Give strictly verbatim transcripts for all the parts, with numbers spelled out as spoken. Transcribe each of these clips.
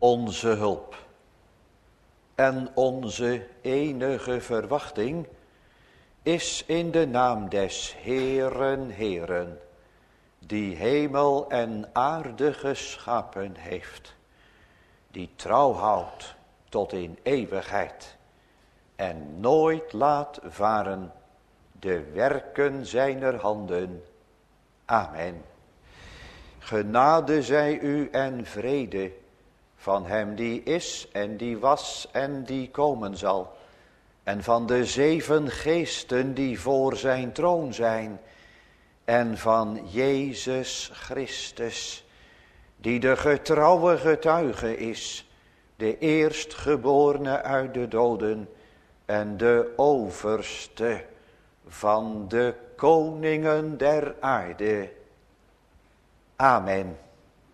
Onze hulp en onze enige verwachting is in de naam des Heeren, Heeren, die hemel en aarde geschapen heeft, die trouw houdt tot in eeuwigheid en nooit laat varen de werken zijner handen. Amen. Genade zij u en vrede van hem die is en die was en die komen zal, en van de zeven geesten die voor zijn troon zijn, en van Jezus Christus, die de getrouwe getuige is, de eerstgeborene uit de doden en de overste van de koningen der aarde. Amen.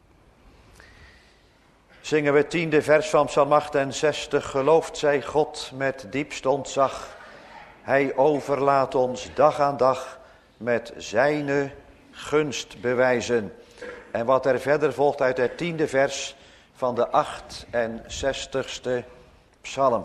Zingen we het tiende vers van Psalm achtenzestig. Geloofd zij God met diepst ontzag. Hij overlaat ons dag aan dag met zijne gunst bewijzen. En wat er verder volgt uit het tiende vers van de achtenzestigste psalm.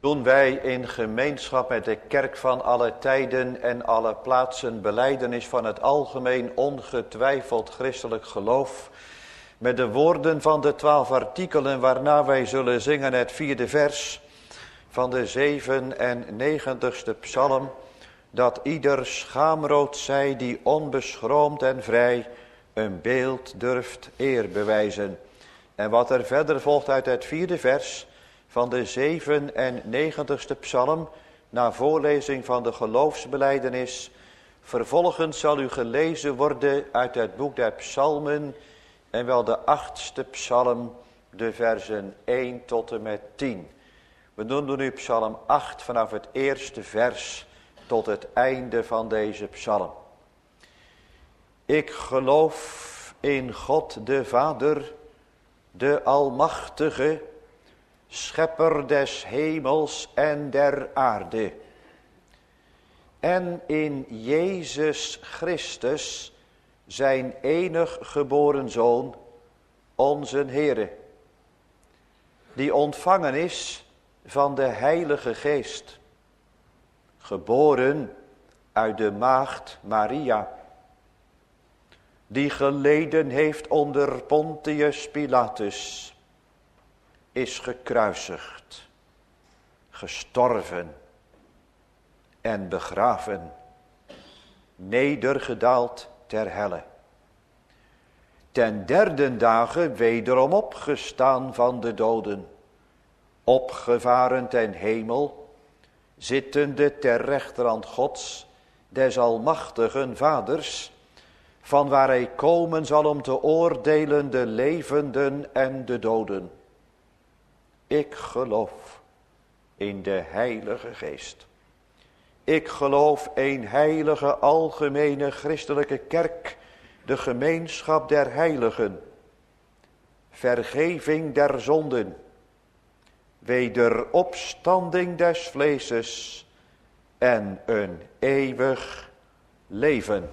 Toen wij in gemeenschap met de kerk van alle tijden en alle plaatsen belijdenis van het algemeen ongetwijfeld christelijk geloof, met de woorden van de twaalf artikelen waarna wij zullen zingen het vierde vers van de zevenennegentigste psalm, dat ieder schaamrood zij die onbeschroomd en vrij een beeld durft eer bewijzen. En wat er verder volgt uit het vierde vers van de zevenennegentigste psalm, na voorlezing van de geloofsbelijdenis, vervolgens zal u gelezen worden uit het boek der psalmen, en wel de achtste psalm, de versen één tot en met tien. We doen nu psalm acht vanaf het eerste vers tot het einde van deze psalm. Ik geloof in God de Vader, de Almachtige, Schepper des hemels en der aarde. En in Jezus Christus, zijn enig geboren Zoon, onze Heere, die ontvangen is van de Heilige Geest, geboren uit de maagd Maria, die geleden heeft onder Pontius Pilatus, is gekruisigd, gestorven en begraven, nedergedaald ter helle. Ten derde dagen wederom opgestaan van de doden, opgevaren ten hemel, zittende ter rechterhand Gods, des almachtigen Vaders, van waar hij komen zal om te oordelen de levenden en de doden. Ik geloof in de Heilige Geest. Ik geloof een heilige algemene christelijke kerk, de gemeenschap der heiligen, vergeving der zonden, wederopstanding des vleeses en een eeuwig leven.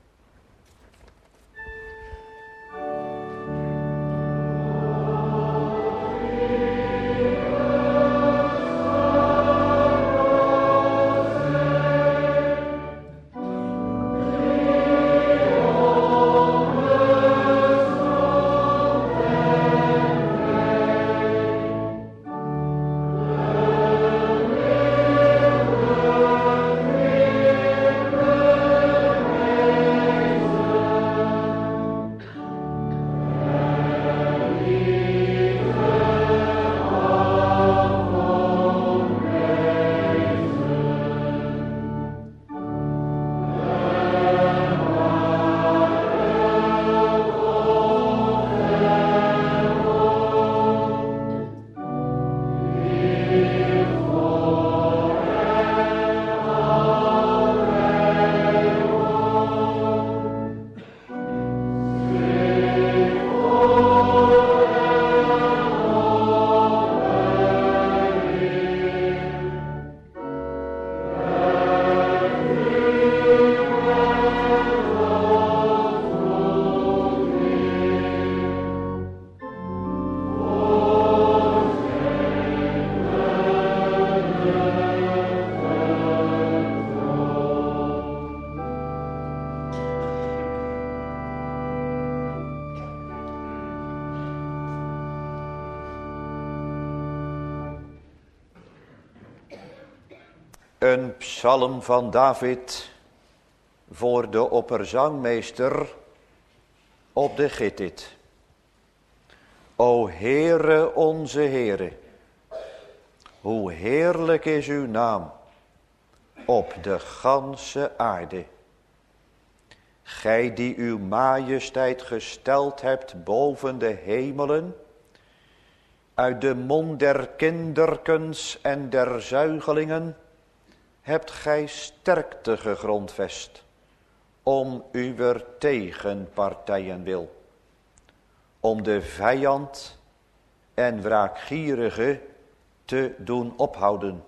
Een psalm van David voor de opperzangmeester op de Gittit. O Heere onze Heere, hoe heerlijk is uw naam op de ganse aarde. Gij die uw majesteit gesteld hebt boven de hemelen, uit de mond der kinderkens en der zuigelingen, hebt gij sterkte gegrondvest, om uwer tegenpartijen wil, om de vijand en wraakgierige te doen ophouden.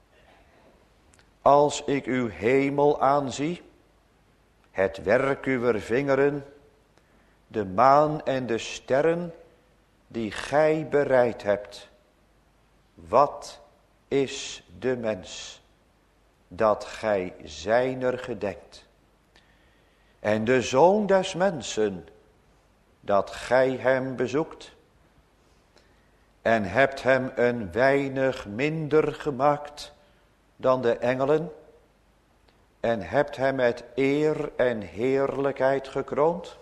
Als ik uw hemel aanzie, het werk uwer vingeren, de maan en de sterren die gij bereid hebt, wat is de mens, dat gij zijner gedenkt. En de zoon des mensen, dat gij hem bezoekt. En hebt hem een weinig minder gemaakt dan de engelen. En hebt hem met eer en heerlijkheid gekroond.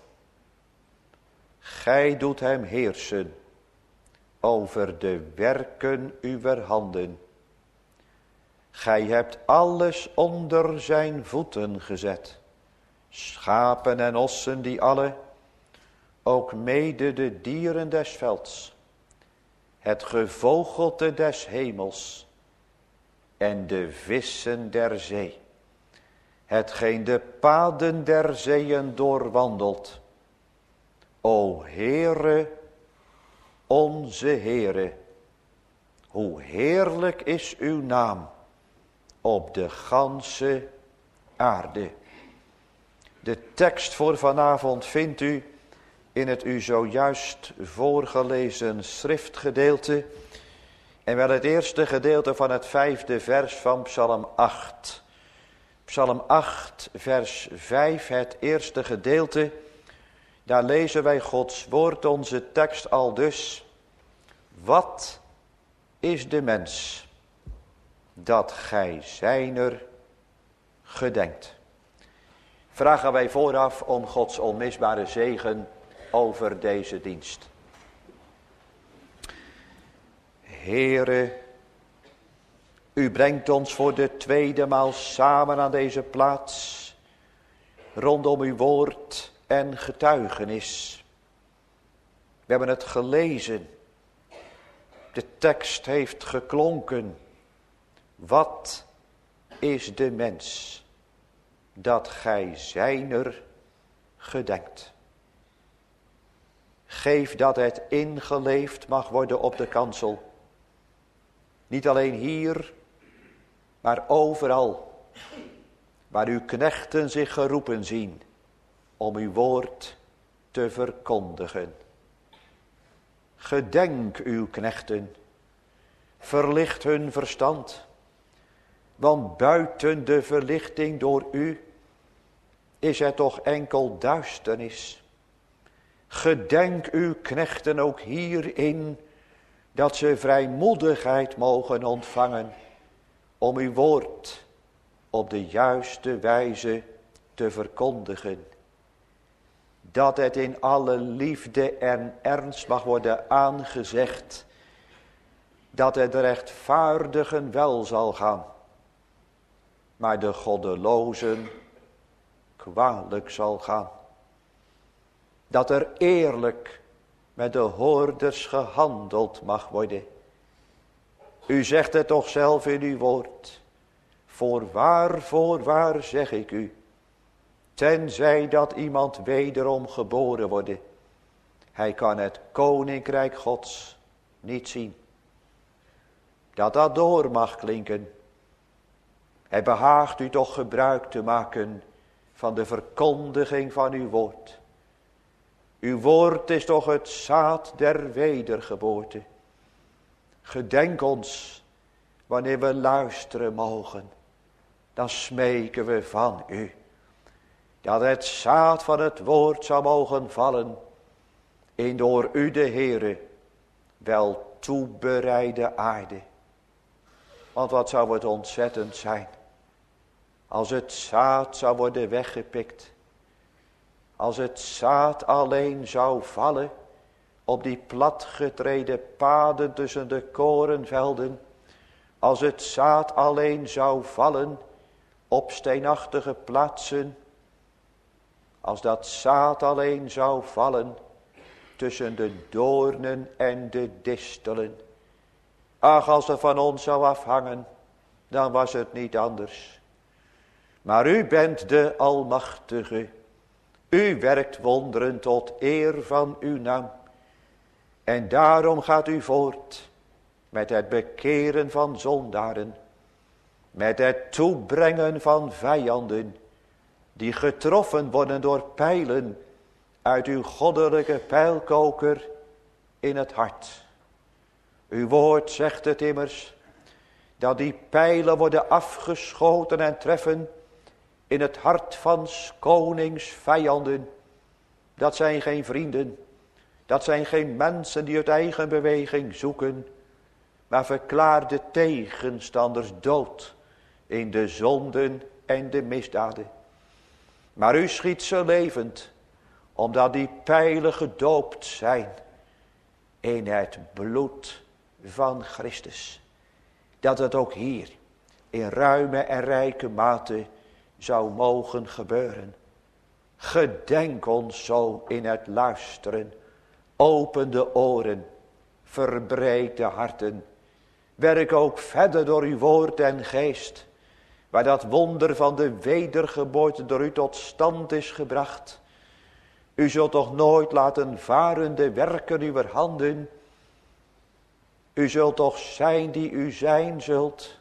Gij doet hem heersen over de werken uwer handen. Gij hebt alles onder zijn voeten gezet. Schapen en ossen die alle, ook mede de dieren des velds. Het gevogelte des hemels en de vissen der zee. Hetgeen de paden der zeeën doorwandelt. O Heere, onze Heere, hoe heerlijk is uw naam op de ganse aarde. De tekst voor vanavond vindt u in het u zojuist voorgelezen schriftgedeelte. En wel het eerste gedeelte van het vijfde vers van Psalm acht. Psalm acht vers vijf, het eerste gedeelte. Daar lezen wij Gods woord, onze tekst al dus. Wat is de mens, dat gij zijner gedenkt? Vragen wij vooraf om Gods onmisbare zegen over deze dienst. Heere, u brengt ons voor de tweede maal samen aan deze plaats, rondom uw woord en getuigenis. We hebben het gelezen, de tekst heeft geklonken. Wat is de mens, dat gij zijner gedenkt? Geef dat het ingeleefd mag worden op de kansel. Niet alleen hier, maar overal waar uw knechten zich geroepen zien om uw woord te verkondigen. Gedenk uw knechten, verlicht hun verstand, want buiten de verlichting door u is er toch enkel duisternis. Gedenk uw knechten ook hierin, dat ze vrijmoedigheid mogen ontvangen om uw woord op de juiste wijze te verkondigen. Dat het in alle liefde en ernst mag worden aangezegd, dat het de rechtvaardigen wel zal gaan, maar de goddelozen kwalijk zal gaan. Dat er eerlijk met de hoorders gehandeld mag worden. U zegt het toch zelf in uw woord. Voorwaar, voorwaar zeg ik u. Tenzij dat iemand wederom geboren wordt. Hij kan het koninkrijk Gods niet zien. Dat dat door mag klinken. Hij behaagt u toch gebruik te maken van de verkondiging van uw woord. Uw woord is toch het zaad der wedergeboorte. Gedenk ons wanneer we luisteren mogen. Dan smeken we van u. Dat het zaad van het woord zou mogen vallen in door u de Heere wel toebereide aarde. Want wat zou het ontzettend zijn als het zaad zou worden weggepikt. Als het zaad alleen zou vallen op die platgetreden paden tussen de korenvelden. Als het zaad alleen zou vallen op steenachtige plaatsen. Als dat zaad alleen zou vallen tussen de doornen en de distelen. Ach, als het van ons zou afhangen, dan was het niet anders. Maar u bent de Almachtige. U werkt wonderen tot eer van uw naam. En daarom gaat u voort met het bekeren van zondaren. Met het toebrengen van vijanden die getroffen worden door pijlen uit uw goddelijke pijlkoker in het hart. Uw woord zegt het immers, dat die pijlen worden afgeschoten en treffen in het hart van 's konings vijanden. Dat zijn geen vrienden, dat zijn geen mensen die uit eigen beweging zoeken, maar verklaarde tegenstanders dood in de zonden en de misdaden. Maar u schiet ze levend, omdat die pijlen gedoopt zijn in het bloed van Christus. Dat het ook hier in ruime en rijke mate zou mogen gebeuren. Gedenk ons zo in het luisteren. Open de oren, verbreed de harten. Werk ook verder door uw woord en geest, waar dat wonder van de wedergeboorte door u tot stand is gebracht. U zult toch nooit laten varen de werken uw handen. U zult toch zijn die u zijn zult.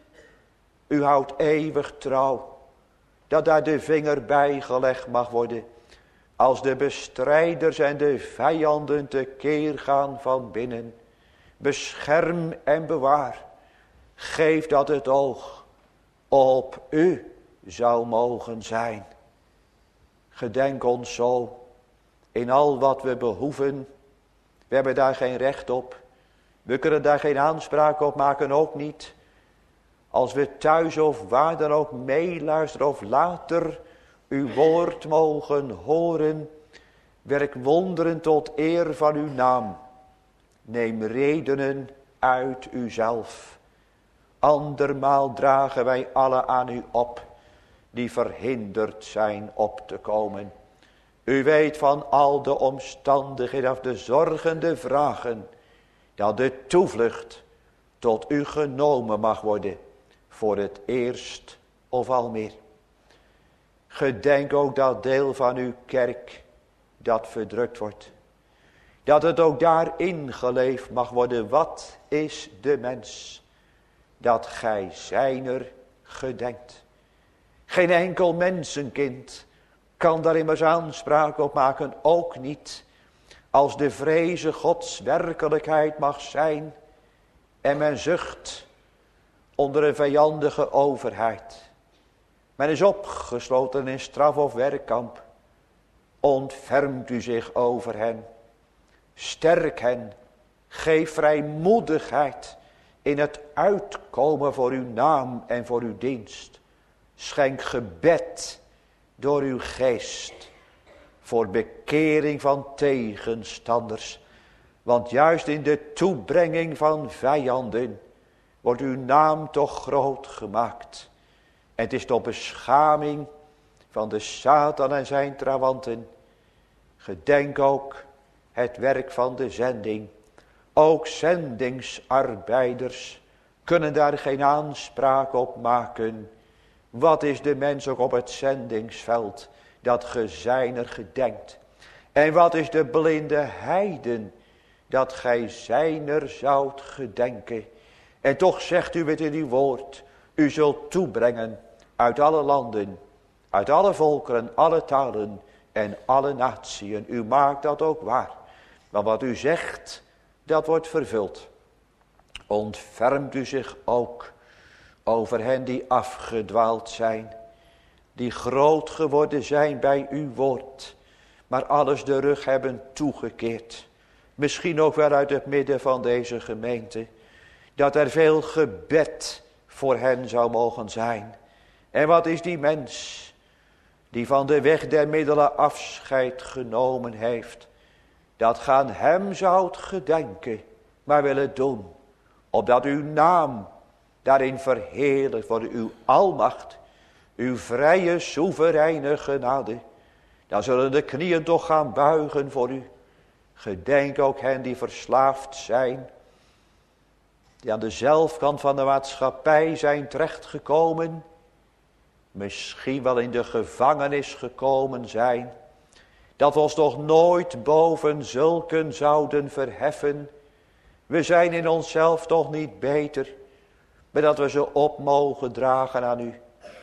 U houdt eeuwig trouw, dat daar de vinger bij gelegd mag worden, als de bestrijders en de vijanden tekeer gaan van binnen. Bescherm en bewaar. Geef dat het oog op u zou mogen zijn. Gedenk ons zo in al wat we behoeven. We hebben daar geen recht op. We kunnen daar geen aanspraak op maken, ook niet. Als we thuis of waar dan ook meeluisteren of later uw woord mogen horen. Werk wonderen tot eer van uw naam. Neem redenen uit uzelf. Andermaal dragen wij alle aan u op, die verhinderd zijn op te komen. U weet van al de omstandigheden of de zorgende vragen, dat de toevlucht tot u genomen mag worden, voor het eerst of al meer. Gedenk ook dat deel van uw kerk, dat verdrukt wordt. Dat het ook daarin geleefd mag worden. Wat is de mens? Dat gij zijner gedenkt. Geen enkel mensenkind kan daar immers aanspraak op maken. Ook niet als de vreze Gods werkelijkheid mag zijn. En men zucht onder een vijandige overheid. Men is opgesloten in straf of werkkamp. Ontfermt u zich over hen. Sterk hen. Geef vrijmoedigheid in het uitkomen voor uw naam en voor uw dienst. Schenk gebed door uw geest. Voor bekering van tegenstanders. Want juist in de toebrenging van vijanden wordt uw naam toch groot gemaakt. En het is tot beschaming van de Satan en zijn trawanten. Gedenk ook het werk van de zending. Ook zendingsarbeiders kunnen daar geen aanspraak op maken. Wat is de mens ook op het zendingsveld, dat ge zijner gedenkt? En wat is de blinde heiden, dat gij zijner zoudt gedenken? En toch zegt u het in uw woord, u zult toebrengen uit alle landen, uit alle volkeren, alle talen en alle natieën. U maakt dat ook waar. Maar wat u zegt, dat wordt vervuld. Ontfermt u zich ook over hen die afgedwaald zijn, die groot geworden zijn bij uw woord, maar alles de rug hebben toegekeerd. Misschien ook wel uit het midden van deze gemeente, dat er veel gebed voor hen zou mogen zijn. En wat is die mens die van de weg der middelen afscheid genomen heeft, dat gaan hem zoudt gedenken, maar willen doen, opdat uw naam daarin verheerlijkt wordt, uw almacht, uw vrije soevereine genade. Dan zullen de knieën toch gaan buigen voor u. Gedenk ook hen die verslaafd zijn, die aan de zelfkant van de maatschappij zijn terechtgekomen, misschien wel in de gevangenis gekomen zijn, dat we ons toch nooit boven zulken zouden verheffen. We zijn in onszelf toch niet beter, maar dat we ze op mogen dragen aan u.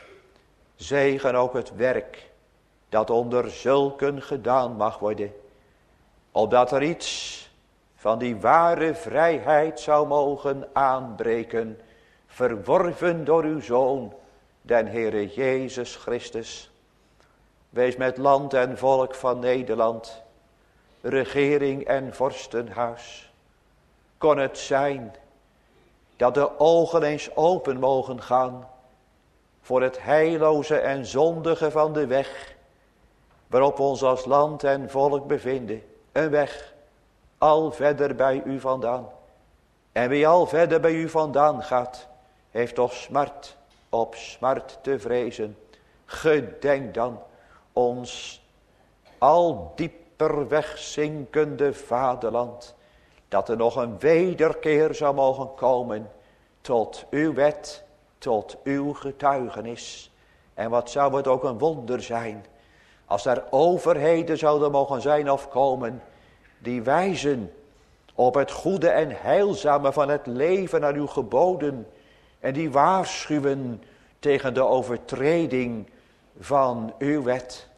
Zegen ook het werk dat onder zulken gedaan mag worden, opdat er iets van die ware vrijheid zou mogen aanbreken verworven door uw Zoon, den Heere Jezus Christus. Wees met land en volk van Nederland, regering en vorstenhuis. Kon het zijn dat de ogen eens open mogen gaan voor het heilloze en zondige van de weg, waarop we ons als land en volk bevinden. Een weg al verder bij u vandaan. En wie al verder bij u vandaan gaat, heeft toch smart op smart te vrezen. Gedenk dan ons al dieper wegzinkende vaderland, dat er nog een wederkeer zou mogen komen tot uw wet, tot uw getuigenis. En wat zou het ook een wonder zijn, als er overheden zouden mogen zijn of komen, die wijzen op het goede en heilzame van het leven naar uw geboden, en die waarschuwen tegen de overtreding van uw wet.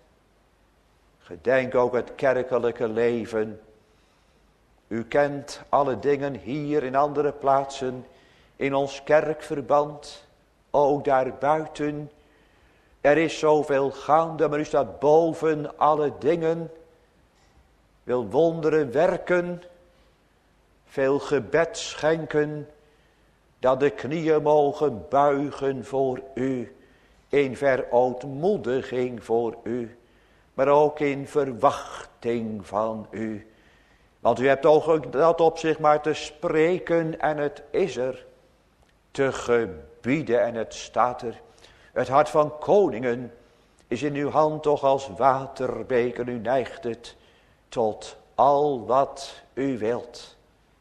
Gedenk ook het kerkelijke leven. U kent alle dingen hier in andere plaatsen, in ons kerkverband, ook daarbuiten. Er is zoveel gaande, maar u staat boven alle dingen, wil wonderen werken, veel gebed schenken, dat de knieën mogen buigen voor u, in verootmoediging voor u, maar ook in verwachting van u. Want u hebt ook dat op zich maar te spreken en het is er, te gebieden en het staat er. Het hart van koningen is in uw hand toch als waterbeker, u neigt het tot al wat u wilt.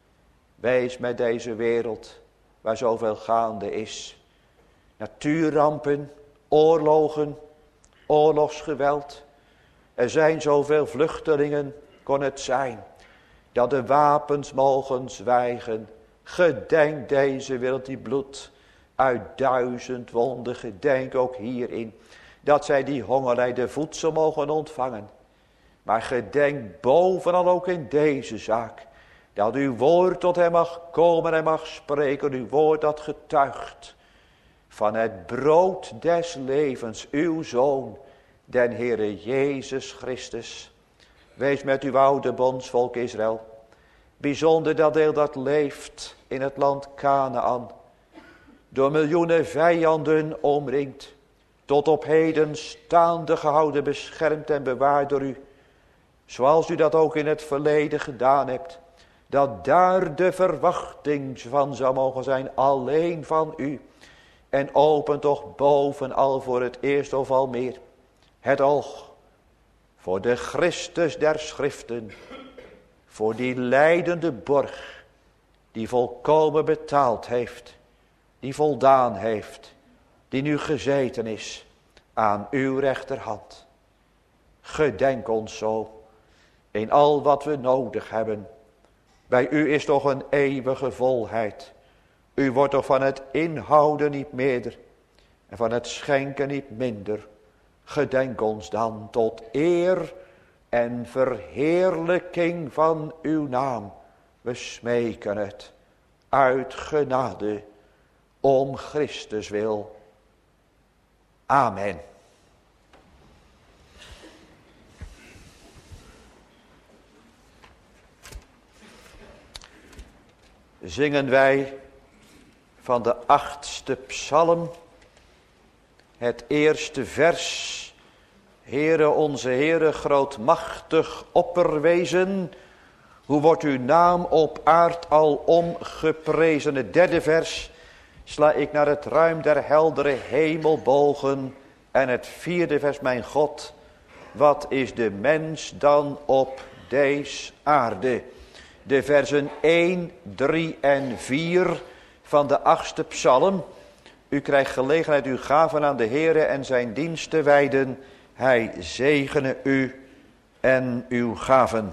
Wees met deze wereld waar zoveel gaande is. Natuurrampen, oorlogen, oorlogsgeweld. Er zijn zoveel vluchtelingen, kon het zijn dat de wapens mogen zwijgen. Gedenk deze wereld die bloed uit duizend wonden. Gedenk ook hierin dat zij die hongerlijden voedsel mogen ontvangen. Maar gedenk bovenal ook in deze zaak dat uw woord tot hem mag komen en mag spreken. Uw woord dat getuigt van het brood des levens, uw Zoon, den Heere Jezus Christus. Wees met uw oude bondsvolk Israël. Bijzonder dat deel dat leeft in het land Kanaan. Door miljoenen vijanden omringd. Tot op heden staande gehouden, beschermd en bewaard door u. Zoals u dat ook in het verleden gedaan hebt. Dat daar de verwachting van zou mogen zijn, alleen van u. En open toch bovenal voor het eerst of al meer het oog voor de Christus der schriften. Voor die lijdende borg die volkomen betaald heeft. Die voldaan heeft. Die nu gezeten is aan uw rechterhand. Gedenk ons zo in al wat we nodig hebben. Bij u is toch een eeuwige volheid. U wordt toch van het inhouden niet meerder en van het schenken niet minder. Gedenk ons dan tot eer en verheerlijking van uw naam. We smeken het uit genade om Christus wil. Amen. Zingen wij van de achtste psalm, het eerste vers. Heere, onze Heere, grootmachtig opperwezen, hoe wordt uw naam op aard alom geprezen. Het derde vers sla ik naar het ruim der heldere hemelbogen. En het vierde vers, mijn God, wat is de mens dan op deze aarde? De versen één, drie en vier van de achtste psalm. U krijgt gelegenheid uw gaven aan de Heere en zijn dienst te wijden. Hij zegene u en uw gaven.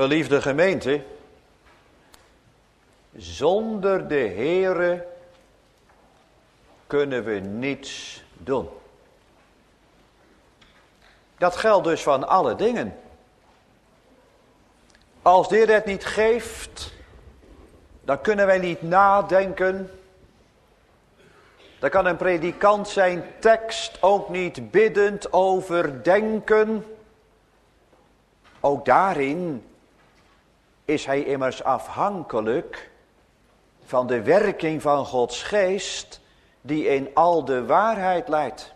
Geliefde gemeente, zonder de Heere kunnen we niets doen. Dat geldt dus van alle dingen. Als de Heer het niet geeft, dan kunnen wij niet nadenken. Dan kan een predikant zijn tekst ook niet biddend overdenken. Ook daarin is hij immers afhankelijk van de werking van Gods geest die in al de waarheid leidt.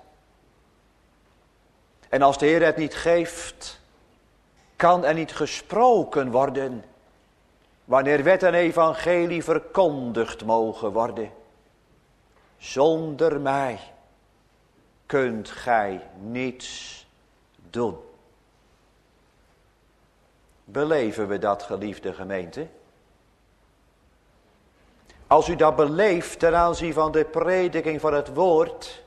En als de Heer het niet geeft, kan er niet gesproken worden wanneer wet en evangelie verkondigd mogen worden. Zonder mij kunt gij niets doen. Beleven we dat, geliefde gemeente? Als u dat beleeft ten aanzien van de prediking van het woord,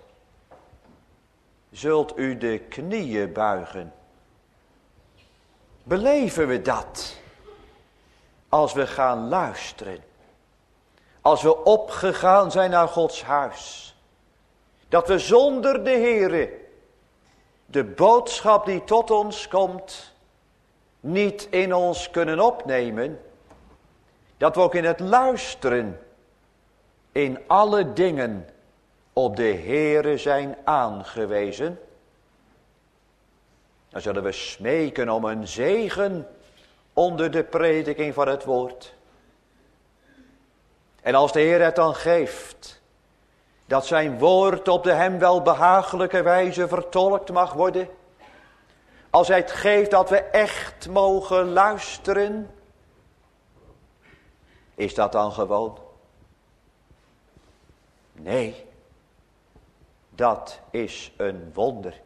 zult u de knieën buigen. Beleven we dat als we gaan luisteren? Als we opgegaan zijn naar Gods huis. Dat we zonder de Heere de boodschap die tot ons komt niet in ons kunnen opnemen. Dat we ook in het luisteren in alle dingen op de Heere zijn aangewezen. Dan zullen we smeken om een zegen onder de prediking van het woord. En als de Heer het dan geeft, dat zijn woord op de hem wel behagelijke wijze vertolkt mag worden. Als hij het geeft dat we echt mogen luisteren, is dat dan gewoon? Nee, dat is een wonder.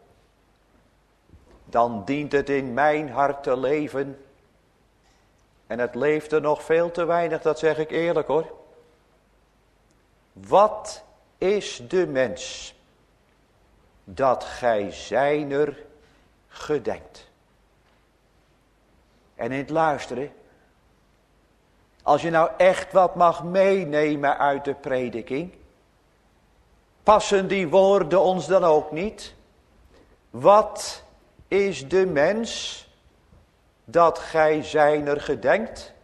Dan dient het in mijn hart te leven. En het leeft er nog veel te weinig, dat zeg ik eerlijk hoor. Wat is de mens dat gij zijner gedenkt? En in het luisteren, als je nou echt wat mag meenemen uit de prediking, passen die woorden ons dan ook niet? Wat is de mens dat gij zijner gedenkt?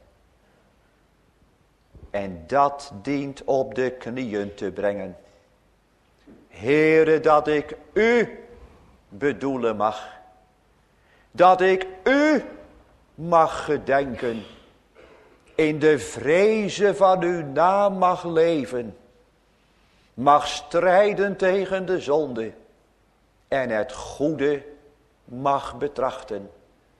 En dat dient op de knieën te brengen. Heere, dat ik u bedoelen mag. Dat ik u mag gedenken. In de vreze van uw naam mag leven. Mag strijden tegen de zonde. En het goede mag betrachten.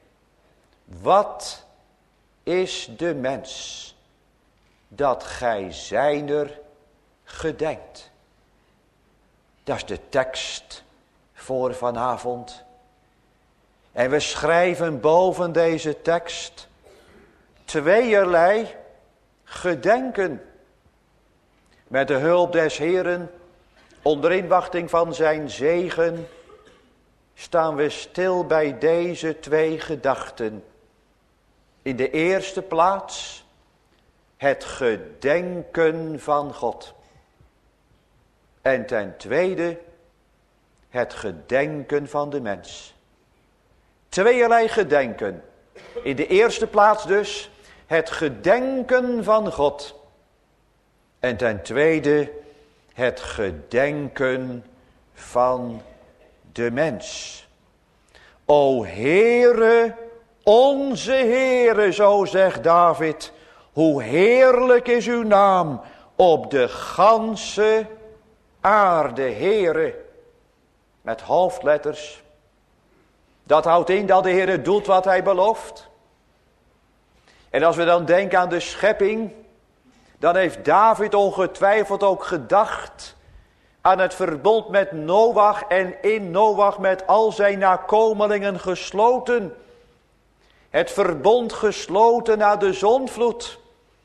Wat is de mens dat gij zijner gedenkt? Dat is de tekst voor vanavond. En we schrijven boven deze tekst tweeërlei gedenken. Met de hulp des Heeren, onder inwachting van zijn zegen, staan we stil bij deze twee gedachten. In de eerste plaats het gedenken van God. En ten tweede het gedenken van de mens. Tweeërlei gedenken. In de eerste plaats dus het gedenken van God. En ten tweede het gedenken van de mens. O Heere, onze Heere, zo zegt David, hoe heerlijk is uw naam op de ganse aarde, Heere. Met hoofdletters. Dat houdt in dat de Heere doet wat hij belooft. En als we dan denken aan de schepping, dan heeft David ongetwijfeld ook gedacht aan het verbond met Noach en in Noach met al zijn nakomelingen gesloten. Het verbond gesloten na de zondvloed.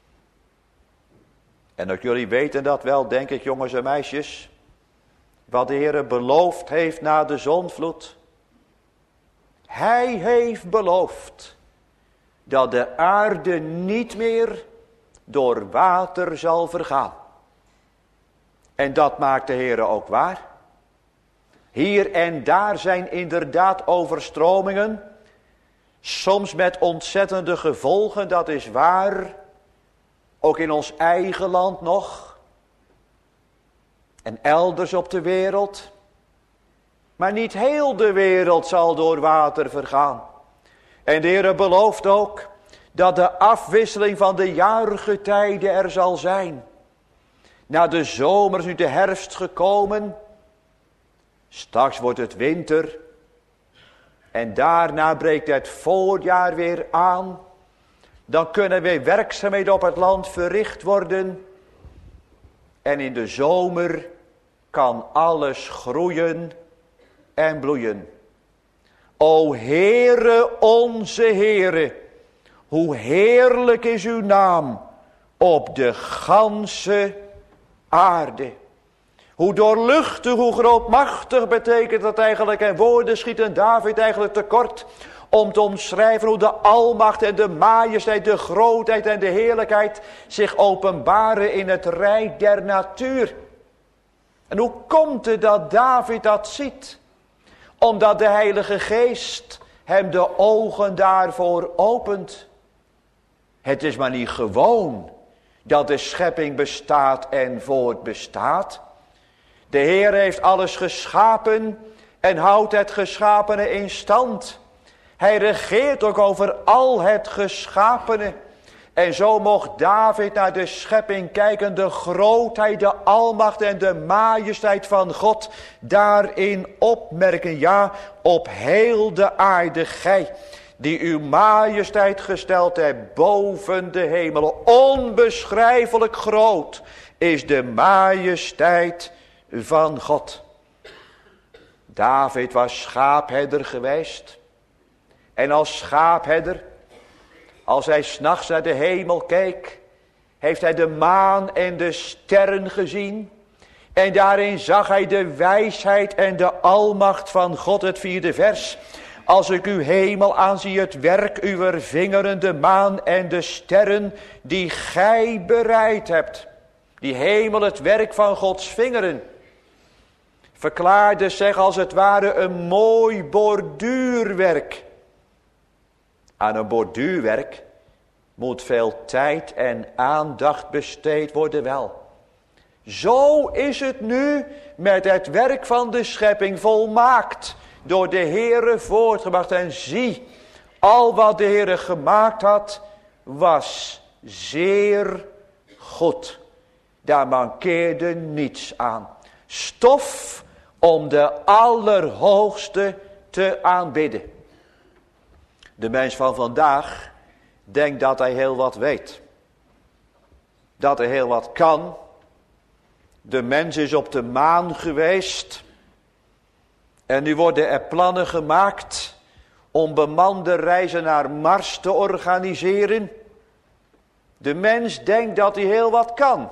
En ook jullie weten dat wel, denk ik, jongens en meisjes. Wat de Heere beloofd heeft na de zondvloed. Hij heeft beloofd dat de aarde niet meer door water zal vergaan. En dat maakt de Heere ook waar. Hier en daar zijn inderdaad overstromingen, soms met ontzettende gevolgen, dat is waar. Ook in ons eigen land nog. En elders op de wereld. Maar niet heel de wereld zal door water vergaan. En de Heere belooft ook dat de afwisseling van de jaargetijden er zal zijn. Na de zomer is nu de herfst gekomen. Straks wordt het winter. En daarna breekt het voorjaar weer aan. Dan kunnen weer werkzaamheden op het land verricht worden. En in de zomer kan alles groeien en bloeien. O Heere, onze Heere, hoe heerlijk is uw naam op de ganse aarde. Hoe doorluchtig, hoe grootmachtig betekent dat eigenlijk. En woorden schieten David eigenlijk tekort om te omschrijven hoe de almacht en de majesteit, de grootheid en de heerlijkheid zich openbaren in het rijk der natuur. En hoe komt het dat David dat ziet? Omdat de Heilige Geest hem de ogen daarvoor opent. Het is maar niet gewoon dat de schepping bestaat en voortbestaat. De Heer heeft alles geschapen en houdt het geschapene in stand. Hij regeert ook over al het geschapene. En zo mocht David naar de schepping kijken, de grootheid, de almacht en de majesteit van God daarin opmerken. Ja, op heel de aarde, gij die uw majesteit gesteld hebt boven de hemelen. Onbeschrijfelijk groot is de majesteit van God. David was schaapherder geweest. En als schaapherder, als hij 's nachts naar de hemel keek, heeft hij de maan en de sterren gezien. En daarin zag hij de wijsheid en de almacht van God, het vierde vers. Als ik uw hemel aanzie, het werk uwer vingeren, de maan en de sterren die gij bereid hebt. Die hemel, het werk van Gods vingeren. Verklaarde zeg als het ware een mooi borduurwerk. Aan een borduurwerk moet veel tijd en aandacht besteed worden wel. Zo is het nu met het werk van de schepping volmaakt. Door de Heere voortgebracht. En zie, al wat de Heere gemaakt had, was zeer goed. Daar mankeerde niets aan. Stof om de Allerhoogste te aanbidden. De mens van vandaag denkt dat hij heel wat weet. Dat hij heel wat kan. De mens is op de maan geweest. En nu worden er plannen gemaakt om bemande reizen naar Mars te organiseren. De mens denkt dat hij heel wat kan.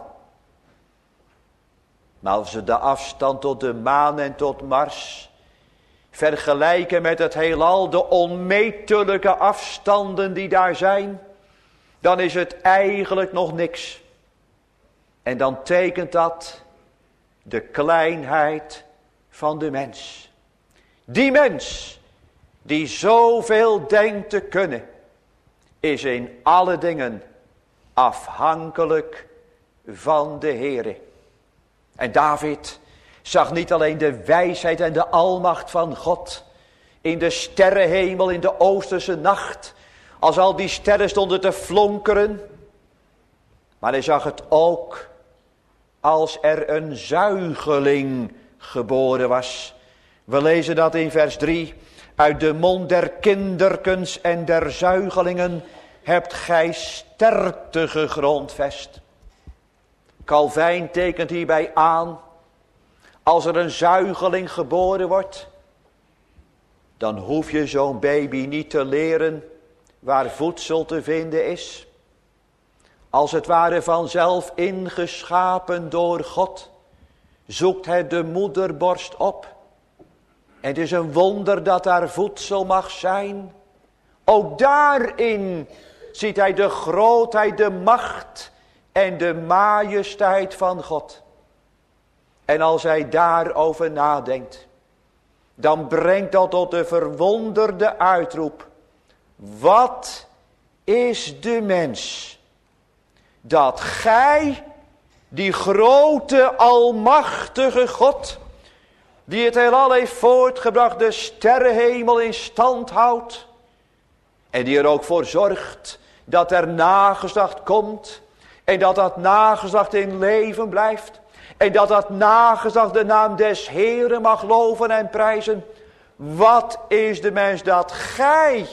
Maar als we de afstand tot de maan en tot Mars vergelijken met het heelal, de onmetelijke afstanden die daar zijn, dan is het eigenlijk nog niks. En dan tekent dat de kleinheid van de mens. Die mens die zoveel denkt te kunnen, is in alle dingen afhankelijk van de Heere. En David zag niet alleen de wijsheid en de almacht van God in de sterrenhemel in de oosterse nacht, als al die sterren stonden te flonkeren, maar hij zag het ook als er een zuigeling geboren was. We lezen dat in vers drie. Uit de mond der kinderkens en der zuigelingen hebt gij sterkte gegrondvest. Calvijn tekent hierbij aan, als er een zuigeling geboren wordt, dan hoef je zo'n baby niet te leren waar voedsel te vinden is. Als het ware vanzelf ingeschapen door God, zoekt het de moederborst op. En het is een wonder dat daar voedsel mag zijn. Ook daarin ziet hij de grootheid, de macht en de majesteit van God. En als hij daarover nadenkt, dan brengt dat tot de verwonderde uitroep. Wat is de mens, dat gij, die grote, almachtige God, die het heelal heeft voortgebracht, de sterrenhemel in stand houdt, en die er ook voor zorgt dat er nageslacht komt, en dat dat nageslacht in leven blijft, en dat dat nageslacht de naam des Heeren mag loven en prijzen. Wat is de mens dat gij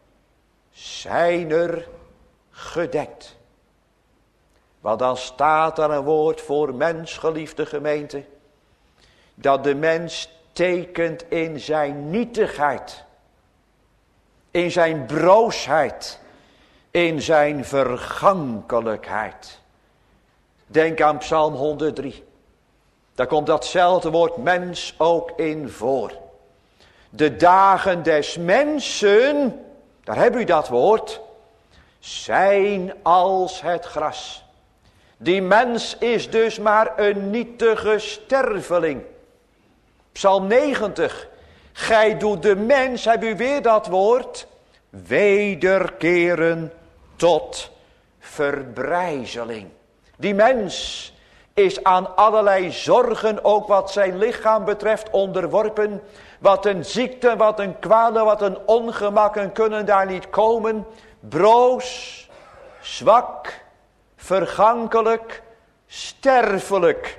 zijner gedenkt? Want dan staat er een woord voor mens, geliefde gemeente, dat de mens tekent in zijn nietigheid, in zijn broosheid, in zijn vergankelijkheid. Denk aan Psalm honderddrie. Daar komt datzelfde woord mens ook in voor. De dagen des mensen, daar heb u dat woord, zijn als het gras. Die mens is dus maar een nietige sterveling. Psalm negentig. Gij doet de mens, heb u weer dat woord, wederkeren tot verbrijzeling. Die mens is aan allerlei zorgen, ook wat zijn lichaam betreft, onderworpen. Wat een ziekte, wat een kwalen, wat een ongemakken kunnen daar niet komen. Broos, zwak, vergankelijk, sterfelijk.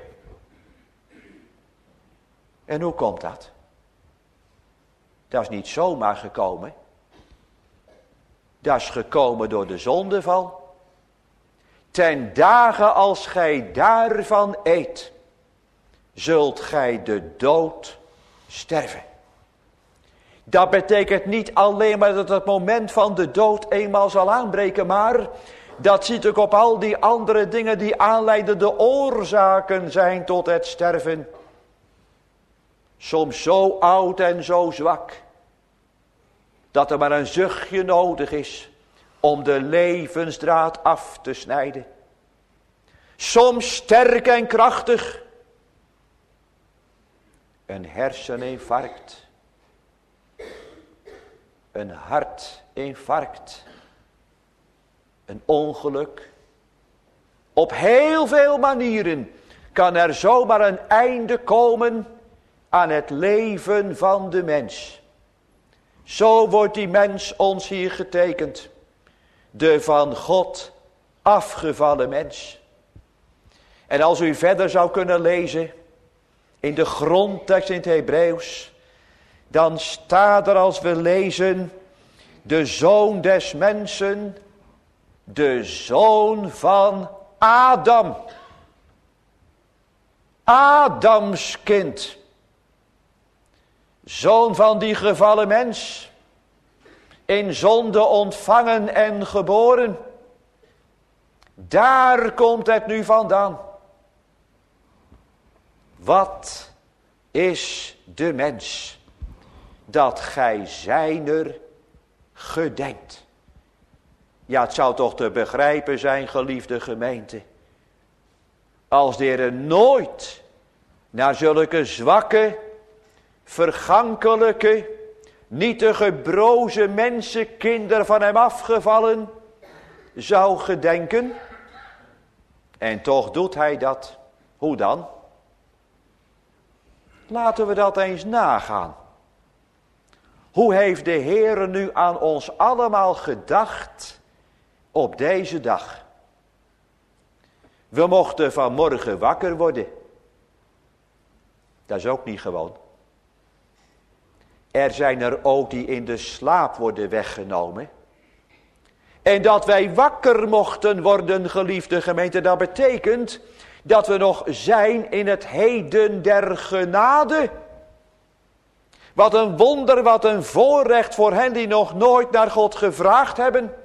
En hoe komt dat? Dat is niet zomaar gekomen. Dat is gekomen door de zondeval. Ten dagen als gij daarvan eet, zult gij de dood sterven. Dat betekent niet alleen maar dat het moment van de dood eenmaal zal aanbreken, maar dat ziet ook op al die andere dingen die aanleidende oorzaken zijn tot het sterven. Soms zo oud en zo zwak, dat er maar een zuchtje nodig is om de levensdraad af te snijden. Soms sterk en krachtig. Een herseninfarct. Een hartinfarct. Een ongeluk. Op heel veel manieren kan er zomaar een einde komen aan het leven van de mens. Zo wordt die mens ons hier getekend. De van God afgevallen mens. En als u verder zou kunnen lezen in de grondtekst in het Hebreeuws, dan staat er als we lezen, de zoon des mensen, de zoon van Adam. Adams kind. Zoon van die gevallen mens. In zonde ontvangen en geboren. Daar komt het nu vandaan. Wat is de mens dat gij zijner gedenkt? Ja, het zou toch te begrijpen zijn, geliefde gemeente, als de Heer nooit naar zulke zwakke, vergankelijke, nietige, broze mensen, kinderen van hem afgevallen, zou gedenken. En toch doet hij dat. Hoe dan? Laten we dat eens nagaan. Hoe heeft de Heer nu aan ons allemaal gedacht op deze dag? We mochten vanmorgen wakker worden. Dat is ook niet gewoon. Er zijn er ook die in de slaap worden weggenomen. En dat wij wakker mochten worden, geliefde gemeente, dat betekent dat we nog zijn in het heden der genade. Wat een wonder, wat een voorrecht voor hen die nog nooit naar God gevraagd hebben.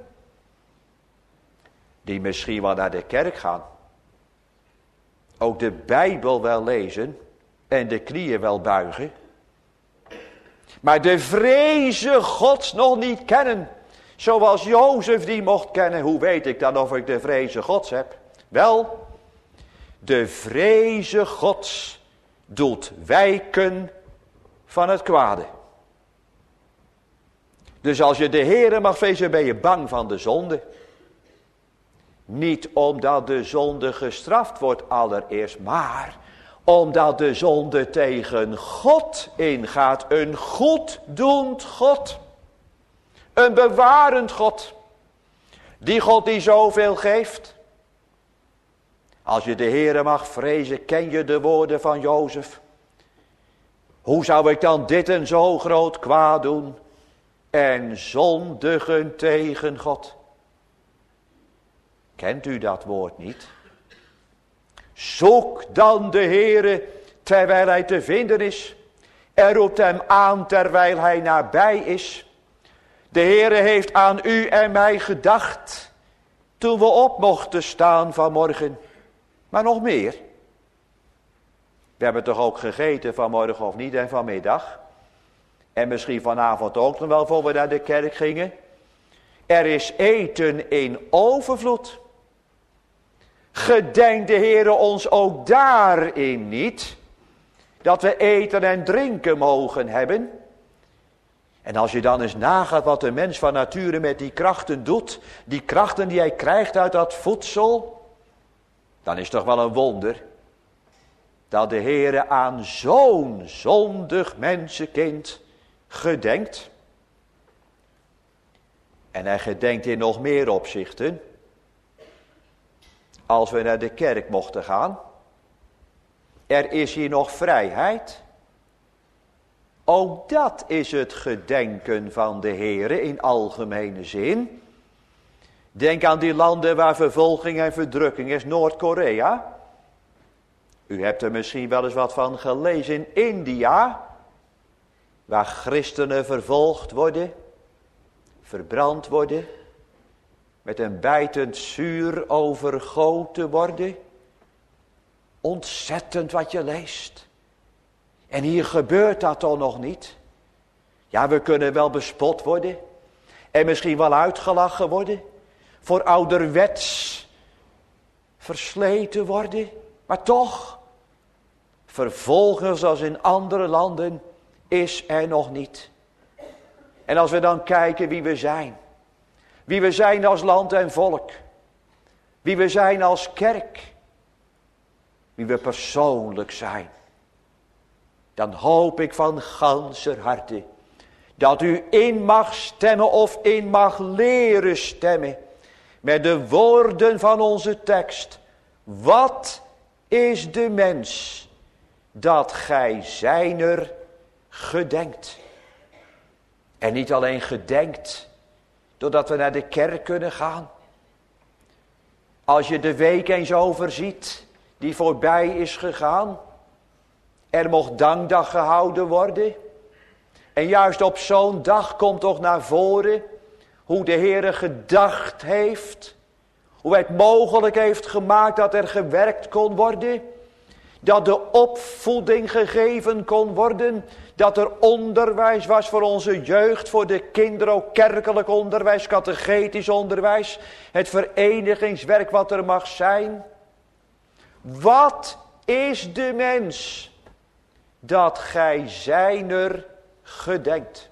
Die misschien wel naar de kerk gaan. Ook de Bijbel wel lezen en de knieën wel buigen. Maar de vreze Gods nog niet kennen. Zoals Jozef die mocht kennen. Hoe weet ik dan of ik de vreze Gods heb? Wel, de vreze Gods doet wijken van het kwade. Dus als je de Heere mag vrezen, ben je bang van de zonde. Niet omdat de zonde gestraft wordt allereerst, maar omdat de zonde tegen God ingaat. Een goeddoend God. Een bewarend God. Die God die zoveel geeft. Als je de Heere mag vrezen, ken je de woorden van Jozef. Hoe zou ik dan dit en zo groot kwaad doen? En zondigen tegen God. Kent u dat woord niet? Zoek dan de Heere terwijl hij te vinden is. En roept hem aan terwijl hij nabij is. De Heere heeft aan u en mij gedacht. Toen we op mochten staan vanmorgen. Maar nog meer. We hebben toch ook gegeten vanmorgen of niet en vanmiddag. En misschien vanavond ook nog wel voor we naar de kerk gingen. Er is eten in overvloed. Gedenkt de Heere ons ook daarin niet. Dat we eten en drinken mogen hebben. En als je dan eens nagaat wat de mens van nature met die krachten doet. Die krachten die hij krijgt uit dat voedsel. Dan is het toch wel een wonder. Dat de Heere aan zo'n zondig mensenkind gedenkt. En hij gedenkt in nog meer opzichten. Als we naar de kerk mochten gaan. Er is hier nog vrijheid. Ook dat is het gedenken van de Heere in algemene zin. Denk aan die landen waar vervolging en verdrukking is. Noord-Korea. U hebt er misschien wel eens wat van gelezen in India. Waar christenen vervolgd worden. Verbrand worden. Met een bijtend zuur overgoten worden. Ontzettend wat je leest. En hier gebeurt dat toch nog niet. Ja, we kunnen wel bespot worden. En misschien wel uitgelachen worden. Voor ouderwets versleten worden. Maar toch, vervolgen zoals in andere landen is er nog niet. En als we dan kijken wie we zijn. Wie we zijn als land en volk. Wie we zijn als kerk. Wie we persoonlijk zijn. Dan hoop ik van ganser harte. Dat u in mag stemmen of in mag leren stemmen. Met de woorden van onze tekst. Wat is de mens dat gij zijner gedenkt. En niet alleen gedenkt, doordat we naar de kerk kunnen gaan. Als je de week eens overziet, die voorbij is gegaan. Er mocht dankdag gehouden worden. En juist op zo'n dag komt toch naar voren hoe de Heere gedacht heeft. Hoe hij het mogelijk heeft gemaakt dat er gewerkt kon worden. Dat de opvoeding gegeven kon worden. Dat er onderwijs was voor onze jeugd, voor de kinderen, ook kerkelijk onderwijs, catechetisch onderwijs. Het verenigingswerk wat er mag zijn. Wat is de mens dat gij zijner gedenkt?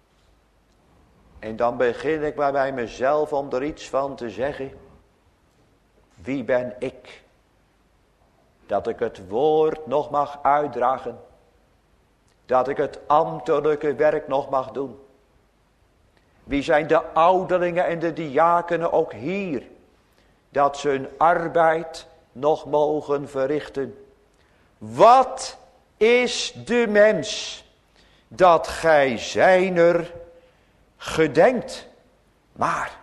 En dan begin ik maar bij mezelf om er iets van te zeggen. Wie ben ik? Dat ik het woord nog mag uitdragen. Dat ik het ambtelijke werk nog mag doen. Wie zijn de ouderlingen en de diakenen ook hier? Dat ze hun arbeid nog mogen verrichten. Wat is de mens dat gij zijner gedenkt? Maar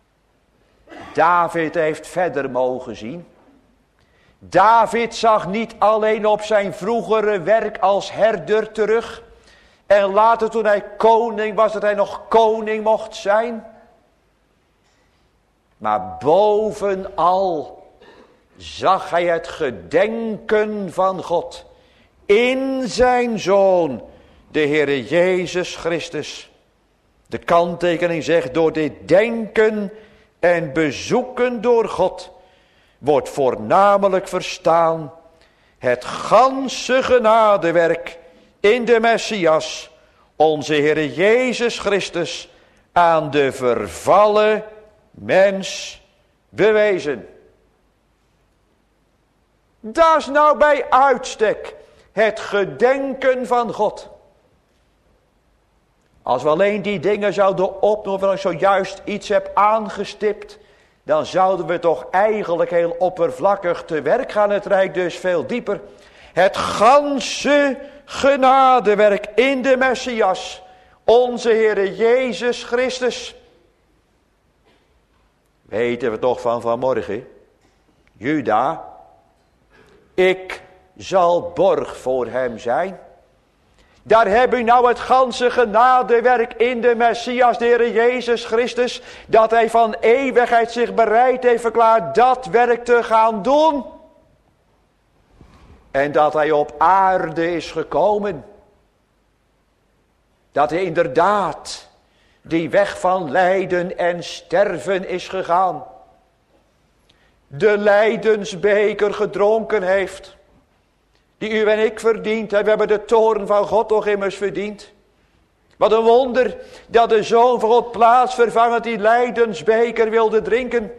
David heeft verder mogen zien. David zag niet alleen op zijn vroegere werk als herder terug. En later toen hij koning was, dat hij nog koning mocht zijn. Maar bovenal zag hij het gedenken van God. In zijn Zoon, de Heere Jezus Christus. De kanttekening zegt, door dit denken en bezoeken door God wordt voornamelijk verstaan het ganse genadewerk in de Messias, onze Heer Jezus Christus, aan de vervallen mens bewezen. Dat is nou bij uitstek het gedenken van God. Als we alleen die dingen zouden opnoemen wat ik zojuist iets heb aangestipt, dan zouden we toch eigenlijk heel oppervlakkig te werk gaan. Het reikt dus veel dieper. Het ganse genadewerk in de Messias, onze Heere Jezus Christus. Weten we toch van vanmorgen? Juda, ik zal borg voor hem zijn. Daar heb u nou het ganse genadewerk in de Messias, de Heere Jezus Christus, dat hij van eeuwigheid zich bereid heeft verklaard dat werk te gaan doen. En dat hij op aarde is gekomen. Dat hij inderdaad die weg van lijden en sterven is gegaan. De lijdensbeker gedronken heeft. Die u en ik verdiend hebben. We hebben de toorn van God toch immers verdiend. Wat een wonder dat de Zoon van God plaatsvervangend die lijdensbeker wilde drinken.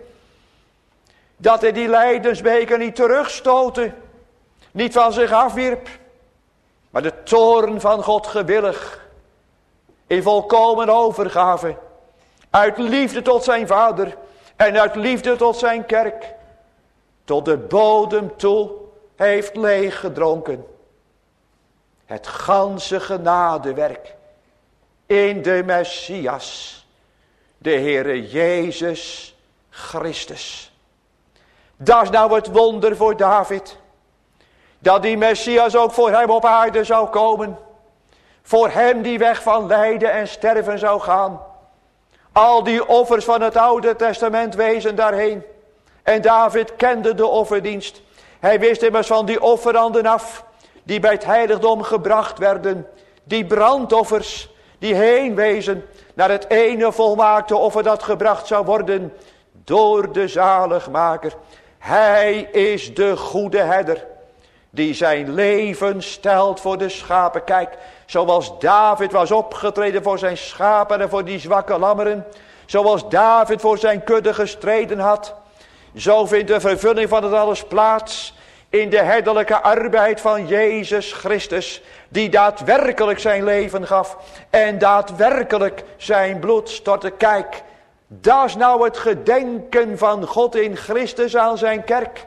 Dat hij die lijdensbeker niet terugstootte. Niet van zich afwierp. Maar de toorn van God gewillig. In volkomen overgave. Uit liefde tot zijn vader. En uit liefde tot zijn kerk. Tot de bodem toe heeft leeg gedronken. Het ganse genadewerk in de Messias, de Heere Jezus Christus. Dat is nou het wonder voor David. Dat die Messias ook voor hem op aarde zou komen. Voor hem die weg van lijden en sterven zou gaan. Al die offers van het Oude Testament wezen daarheen. En David kende de offerdienst. Hij wist immers van die offeranden af, die bij het heiligdom gebracht werden. Die brandoffers, die heen wezen naar het ene volmaakte offer dat gebracht zou worden door de zaligmaker. Hij is de goede herder, die zijn leven stelt voor de schapen. Kijk, zoals David was opgetreden voor zijn schapen en voor die zwakke lammeren. Zoals David voor zijn kudde gestreden had. Zo vindt de vervulling van het alles plaats in de herderlijke arbeid van Jezus Christus, die daadwerkelijk zijn leven gaf en daadwerkelijk zijn bloed stortte. Kijk, dat is nou het gedenken van God in Christus aan zijn kerk.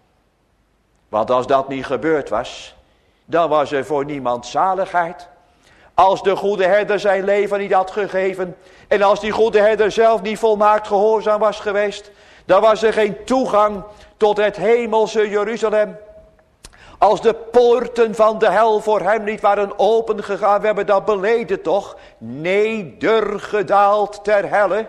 Want als dat niet gebeurd was, dan was er voor niemand zaligheid. Als de goede herder zijn leven niet had gegeven en als die goede herder zelf niet volmaakt gehoorzaam was geweest, dan was er geen toegang tot het hemelse Jeruzalem. Als de poorten van de hel voor hem niet waren opengegaan, we hebben dat beleden toch, nedergedaald ter helle.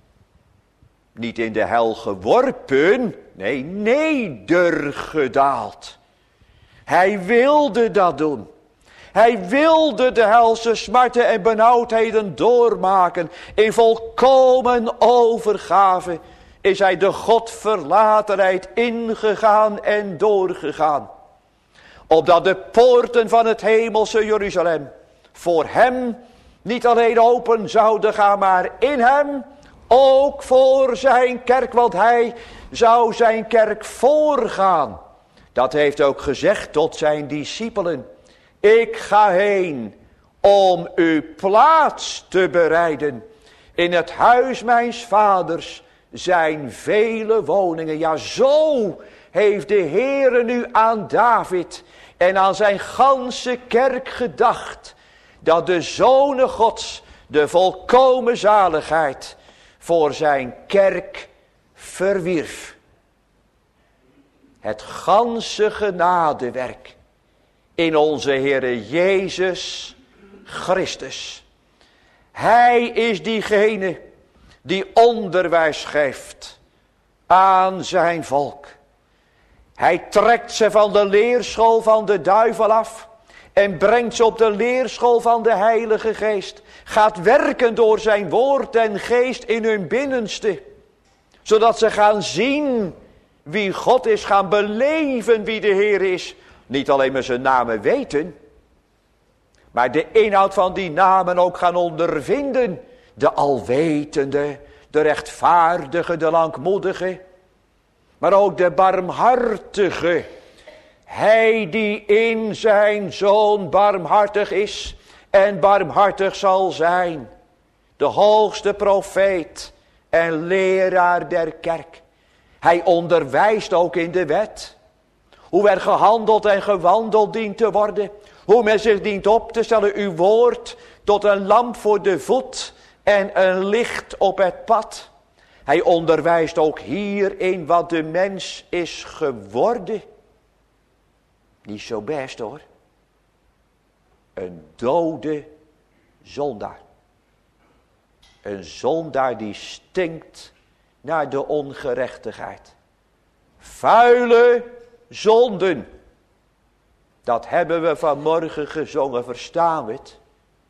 Niet in de hel geworpen, nee, nedergedaald. Hij wilde dat doen. Hij wilde de helse smarten en benauwdheden doormaken. In volkomen overgave is hij de godverlatenheid ingegaan en doorgegaan. Opdat de poorten van het hemelse Jeruzalem voor hem niet alleen open zouden gaan, maar in hem ook voor zijn kerk. Want hij zou zijn kerk voorgaan. Dat heeft ook gezegd tot zijn discipelen. Ik ga heen om u plaats te bereiden. In het huis mijns vaders zijn vele woningen. Ja, zo heeft de Heere nu aan David en aan zijn ganse kerk gedacht. Dat de Zonen Gods de volkomen zaligheid voor zijn kerk verwierf. Het ganse genadewerk in onze Heere Jezus Christus. Hij is diegene die onderwijs geeft aan zijn volk. Hij trekt ze van de leerschool van de duivel af en brengt ze op de leerschool van de Heilige Geest. Gaat werken door zijn woord en geest in hun binnenste. Zodat ze gaan zien wie God is, gaan beleven wie de Heer is. Niet alleen maar zijn namen weten, maar de inhoud van die namen ook gaan ondervinden. De alwetende, de rechtvaardige, de langmoedige, maar ook de barmhartige. Hij die in zijn Zoon barmhartig is en barmhartig zal zijn. De hoogste profeet en leraar der kerk. Hij onderwijst ook in de wet. Hoe er gehandeld en gewandeld dient te worden. Hoe men zich dient op te stellen. Uw woord tot een lamp voor de voet en een licht op het pad. Hij onderwijst ook hierin wat de mens is geworden. Niet zo best hoor. Een dode zondaar. Een zondaar die stinkt naar de ongerechtigheid. Vuile zonden. Dat hebben we vanmorgen gezongen, verstaan we het?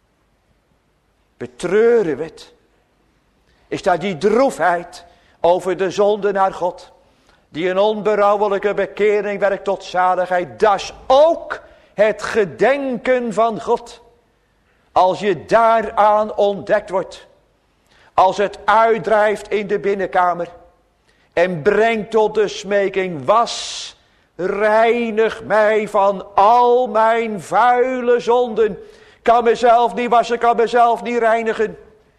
Betreuren we het? Is dat die droefheid over de zonde naar God? Die een onberouwelijke bekering werkt tot zaligheid. Dat is ook het gedenken van God. Als je daaraan ontdekt wordt. Als het uitdrijft in de binnenkamer. En brengt tot de smeking. Was, reinig mij van al mijn vuile zonden. Kan mezelf niet wassen, kan mezelf niet reinigen.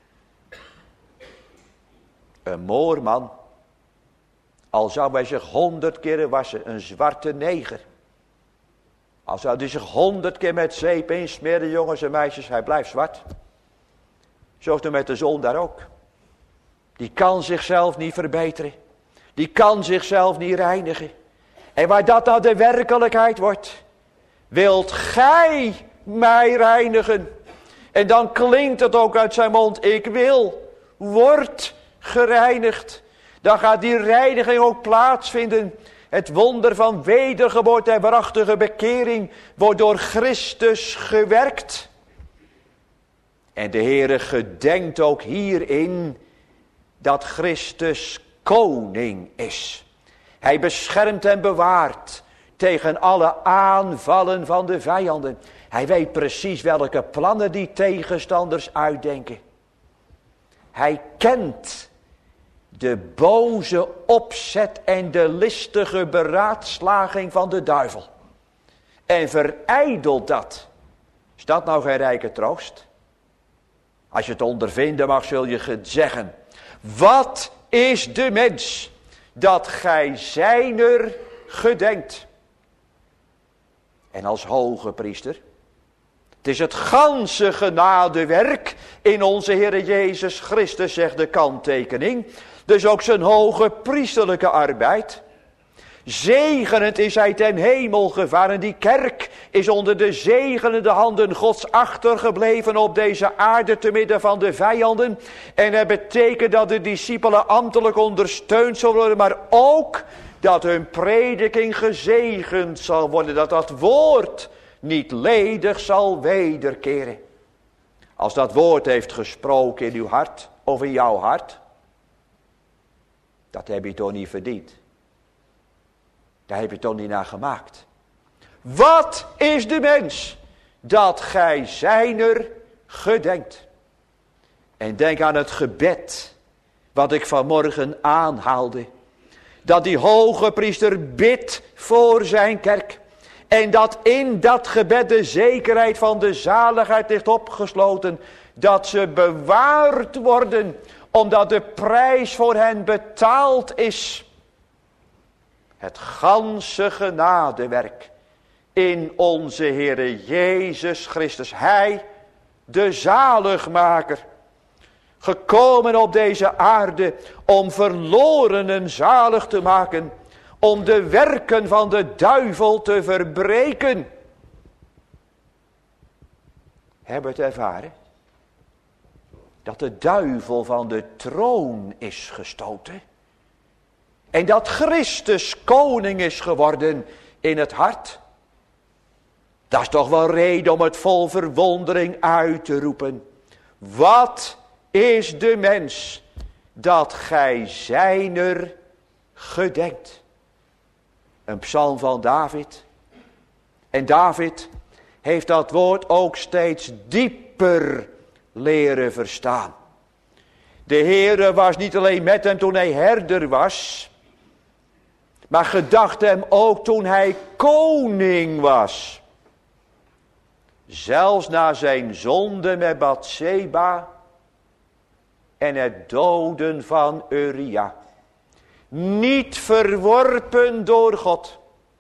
Een moorman. Al zou hij zich honderd keren wassen. Een zwarte neger. Al zou hij zich honderd keer met zeep insmeren, jongens en meisjes. Hij blijft zwart. Zo is het met de zondaar ook. Die kan zichzelf niet verbeteren. Die kan zichzelf niet reinigen. En waar dat nou de werkelijkheid wordt. Wilt gij mij reinigen? En dan klinkt het ook uit zijn mond. Ik wil. Word gereinigd. Dan gaat die reiniging ook plaatsvinden. Het wonder van wedergeboorte en waarachtige bekering wordt door Christus gewerkt. En de Heere gedenkt ook hierin dat Christus koning is. Hij beschermt en bewaart tegen alle aanvallen van de vijanden. Hij weet precies welke plannen die tegenstanders uitdenken. Hij kent de boze opzet en de listige beraadslaging van de duivel. En verijdelt dat. Is dat nou geen rijke troost? Als je het ondervinden mag, zul je zeggen. Wat is de mens dat gij zijner gedenkt? En als hoge priester. Het is het ganse genadewerk in onze Heer Jezus Christus, zegt de kanttekening. Dus ook zijn hoge priesterlijke arbeid. Zegenend is hij ten hemel gevaren. Die kerk is onder de zegenende handen Gods achtergebleven op deze aarde te midden van de vijanden. En het betekent dat de discipelen ambtelijk ondersteund zullen worden, maar ook dat hun prediking gezegend zal worden. Dat dat woord niet ledig zal wederkeren. Als dat woord heeft gesproken in uw hart of in jouw hart. Dat heb je toch niet verdiend. Daar heb je toch niet naar gemaakt. Wat is de mens dat gij zijner gedenkt? En denk aan het gebed wat ik vanmorgen aanhaalde. Dat die hoge priester bidt voor zijn kerk. En dat in dat gebed de zekerheid van de zaligheid ligt opgesloten. Dat ze bewaard worden omdat de prijs voor hen betaald is. Het ganse genadewerk in onze Heere Jezus Christus. Hij, de zaligmaker, gekomen op deze aarde om verlorenen zalig te maken. Om de werken van de duivel te verbreken. Hebben we het ervaren? Dat de duivel van de troon is gestoten. En dat Christus koning is geworden in het hart. Dat is toch wel reden om het vol verwondering uit te roepen. Wat is de mens dat gij zijner gedenkt? Een psalm van David. En David heeft dat woord ook steeds dieper leren verstaan. De Heere was niet alleen met hem toen hij herder was, maar gedacht hem ook toen hij koning was. Zelfs na zijn zonde met Bathseba en het doden van Uria. Niet verworpen door God.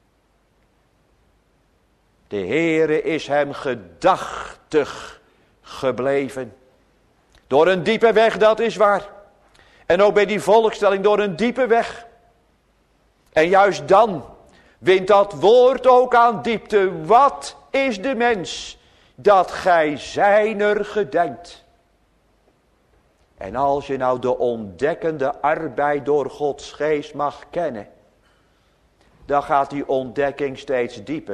De Heere is hem gedachtig gebleven. Door een diepe weg, dat is waar. En ook bij die volkstelling door een diepe weg. En juist dan wint dat woord ook aan diepte. Wat is de mens dat gij zijner gedenkt? En als je nou de ontdekkende arbeid door Gods geest mag kennen, dan gaat die ontdekking steeds dieper.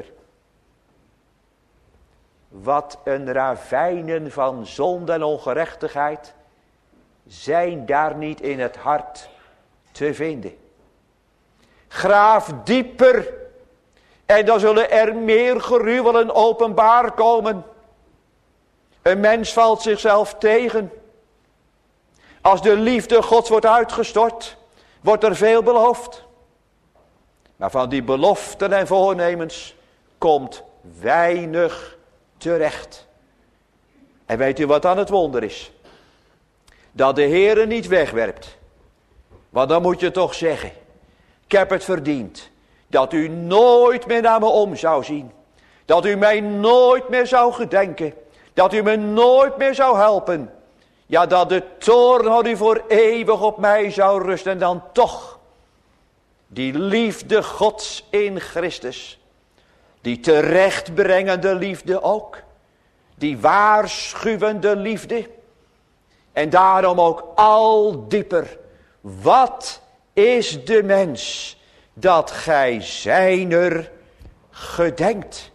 Wat een ravijnen van zonde en ongerechtigheid zijn daar niet in het hart te vinden. Graaf dieper en dan zullen er meer gruwelen openbaar komen. Een mens valt zichzelf tegen. Als de liefde Gods wordt uitgestort, wordt er veel beloofd. Maar van die beloften en voornemens komt weinig terecht. En weet u wat dan het wonder is? Dat de Heere niet wegwerpt. Want dan moet je toch zeggen, ik heb het verdiend. Dat u nooit meer naar me om zou zien. Dat u mij nooit meer zou gedenken. Dat u me nooit meer zou helpen. Ja, dat de toorn van u voor eeuwig op mij zou rusten. En dan toch, die liefde Gods in Christus. Die terechtbrengende liefde ook. Die waarschuwende liefde. En daarom ook al dieper. Wat is de mens dat gij zijner gedenkt?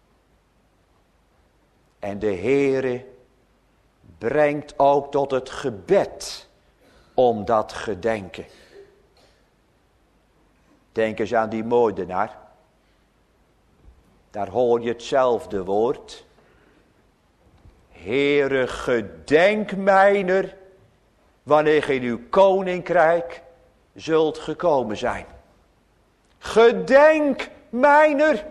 En de Heere brengt ook tot het gebed om dat gedenken. Denk eens aan die moordenaar. Daar hoor je hetzelfde woord. Heere, gedenk mijner, wanneer ge in uw koninkrijk zult gekomen zijn. Gedenk mijner.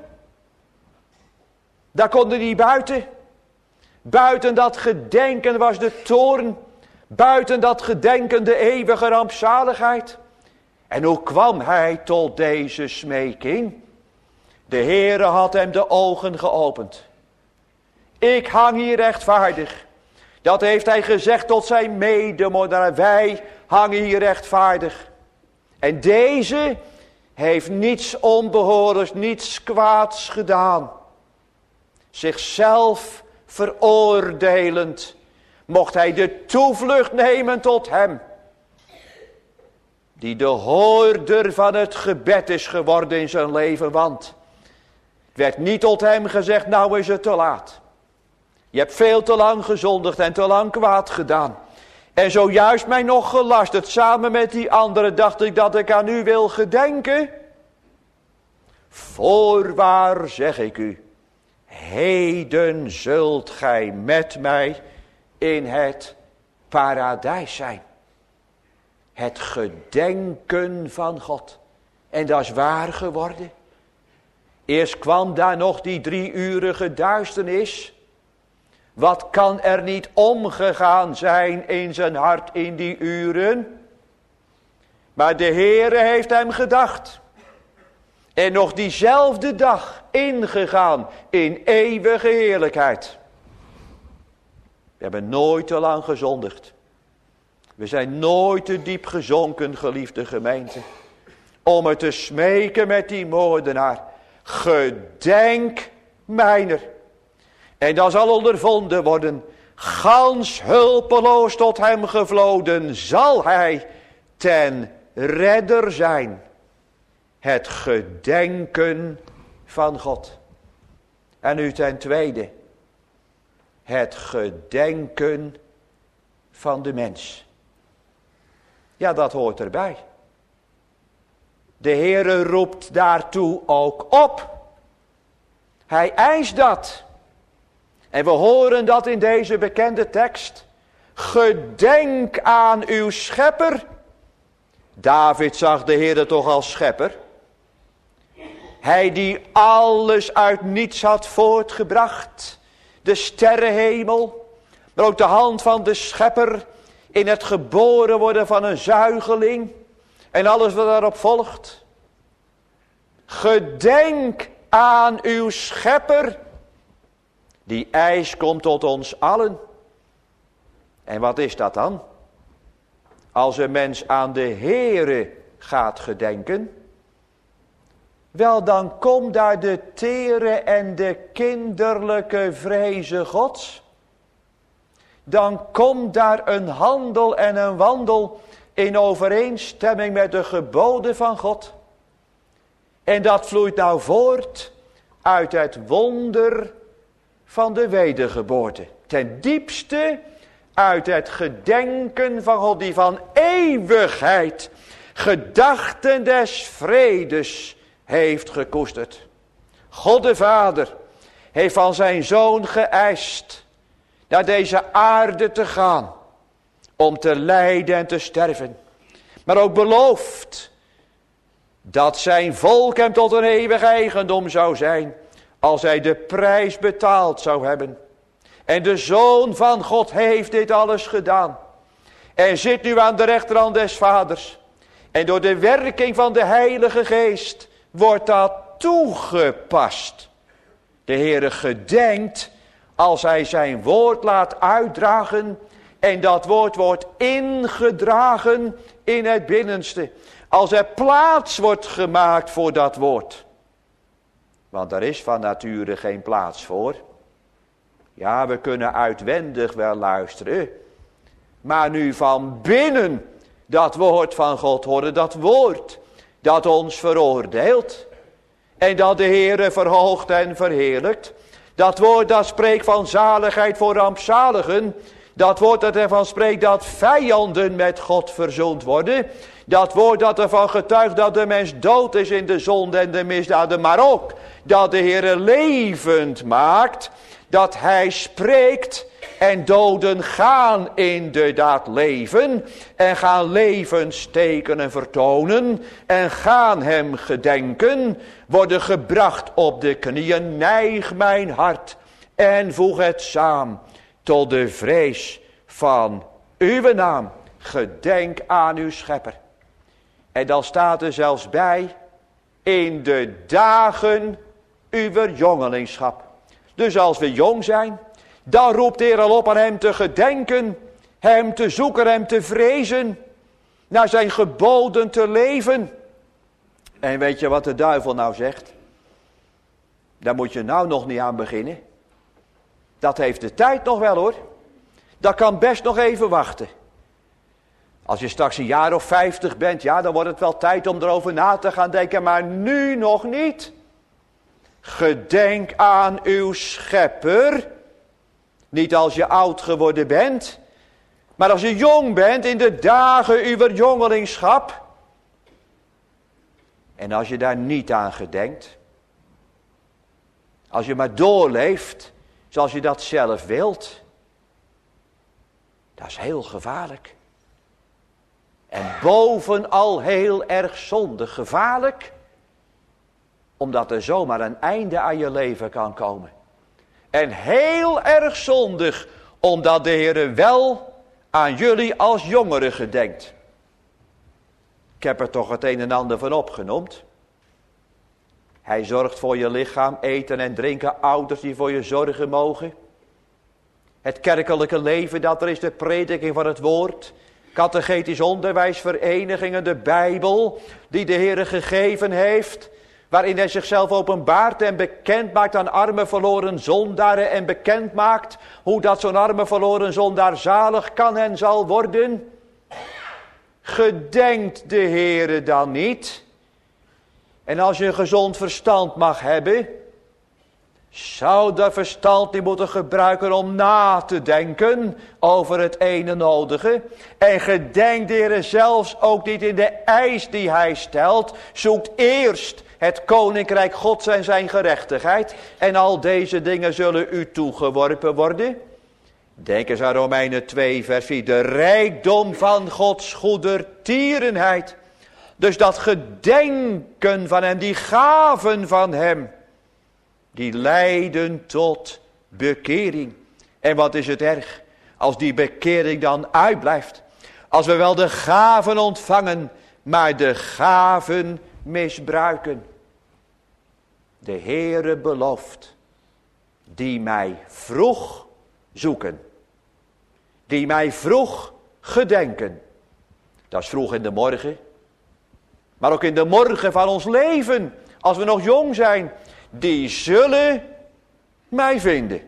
Daar kon hij niet buiten. Buiten dat gedenken was de toorn. Buiten dat gedenken de eeuwige rampzaligheid. En hoe kwam hij tot deze smeking? De Heere had hem de ogen geopend. Ik hang hier rechtvaardig. Dat heeft hij gezegd tot zijn medemoordenaar. Wij hangen hier rechtvaardig. En deze heeft niets onbehoorlijks, niets kwaads gedaan. Zichzelf veroordelend, mocht hij de toevlucht nemen tot hem. Die de hoorder van het gebed is geworden in zijn leven. Want het werd niet tot hem gezegd, nou is het te laat. Je hebt veel te lang gezondigd en te lang kwaad gedaan. En zojuist mij nog gelasterd, samen met die anderen dacht ik dat ik aan u wil gedenken. Voorwaar zeg ik u, heden zult gij met mij in het paradijs zijn. Het gedenken van God. En dat is waar geworden. Eerst kwam daar nog die drieurige duisternis. Wat kan er niet omgegaan zijn in zijn hart in die uren? Maar de Heere heeft hem gedacht. En nog diezelfde dag ingegaan in eeuwige heerlijkheid. We hebben nooit te lang gezondigd. We zijn nooit te diep gezonken, geliefde gemeente. Om het te smeken met die moordenaar. Gedenk mijner. En dan zal ondervonden worden. Gans hulpeloos tot hem gevloden zal hij ten redder zijn. Het gedenken van God. En nu ten tweede, het gedenken van de mens. Ja, dat hoort erbij. De Heere roept daartoe ook op. Hij eist dat. En we horen dat in deze bekende tekst. Gedenk aan uw schepper. David zag de Heere toch als schepper. Hij die alles uit niets had voortgebracht. De sterrenhemel. Maar ook de hand van de schepper. In het geboren worden van een zuigeling. En alles wat daarop volgt. Gedenk aan uw schepper. Die eis komt tot ons allen. En wat is dat dan? Als een mens aan de Heere gaat gedenken. Wel, dan komt daar de tere en de kinderlijke vreze Gods. Dan komt daar een handel en een wandel in overeenstemming met de geboden van God. En dat vloeit nou voort uit het wonder van de wedergeboorte. Ten diepste uit het gedenken van God die van eeuwigheid gedachten des vredes heeft gekoesterd. God de Vader heeft van zijn Zoon geëist naar deze aarde te gaan. Om te lijden en te sterven. Maar ook beloofd dat zijn volk hem tot een eeuwig eigendom zou zijn. Als hij de prijs betaald zou hebben. En de Zoon van God heeft dit alles gedaan. En zit nu aan de rechterhand des Vaders. En door de werking van de Heilige Geest wordt dat toegepast. De Heere gedenkt als hij zijn woord laat uitdragen. En dat woord wordt ingedragen in het binnenste. Als er plaats wordt gemaakt voor dat woord. Want er is van nature geen plaats voor. Ja, we kunnen uitwendig wel luisteren. Maar nu van binnen dat woord van God horen. Dat woord dat ons veroordeelt. En dat de Heere verhoogt en verheerlijkt. Dat woord dat spreekt van zaligheid voor rampzaligen. Dat woord dat ervan spreekt dat vijanden met God verzoend worden. Dat woord dat ervan getuigt dat de mens dood is in de zonde en de misdaden. Maar ook dat de Heere levend maakt. Dat hij spreekt en doden gaan inderdaad leven. En gaan levenstekenen vertonen. En gaan hem gedenken. Worden gebracht op de knieën. Neig mijn hart en voeg het samen. Tot de vrees van uw naam. Gedenk aan uw schepper. En dan staat er zelfs bij. In de dagen uw jongelingschap. Dus als we jong zijn. Dan roept de Heer al op aan hem te gedenken. Hem te zoeken, hem te vrezen. Naar zijn geboden te leven. En weet je wat de duivel nou zegt? Daar moet je nou nog niet aan beginnen. Dat heeft de tijd nog wel hoor. Dat kan best nog even wachten. Als je straks een jaar of vijftig bent, ja, dan wordt het wel tijd om erover na te gaan denken. Maar nu nog niet. Gedenk aan uw schepper. Niet als je oud geworden bent. Maar als je jong bent in de dagen uw jongelingschap. En als je daar niet aan gedenkt. Als je maar doorleeft zoals je dat zelf wilt. Dat is heel gevaarlijk. En bovenal heel erg zondig. Gevaarlijk. Omdat er zomaar een einde aan je leven kan komen. En heel erg zondig. Omdat de Heer wel aan jullie als jongeren gedenkt. Ik heb er toch het een en ander van opgenoemd. Hij zorgt voor je lichaam, eten en drinken, ouders die voor je zorgen mogen. Het kerkelijke leven dat er is, de prediking van het woord. Catechetisch onderwijs, verenigingen, de Bijbel die de Heer gegeven heeft. Waarin hij zichzelf openbaart en bekend maakt aan arme verloren zondaren. En bekend maakt hoe dat zo'n arme verloren zondaar zalig kan en zal worden. Gedenkt de Heere dan niet. En als je een gezond verstand mag hebben. zou dat verstand niet moeten gebruiken om na te denken over het ene nodige. En gedenkt de Heer zelfs ook niet in de eis die hij stelt. Zoekt eerst het koninkrijk Gods en zijn gerechtigheid. En al deze dingen zullen u toegeworpen worden. Denk eens aan Romeinen twee vers vier. De rijkdom van Gods goedertierenheid. Dus dat gedenken van hem, die gaven van hem. Die leiden tot bekering. En wat is het erg als die bekering dan uitblijft. Als we wel de gaven ontvangen, maar de gaven misbruiken. De Heere belooft, die mij vroeg zoeken. Die mij vroeg gedenken. Dat is vroeg in de morgen. Maar ook in de morgen van ons leven, als we nog jong zijn. Die zullen mij vinden.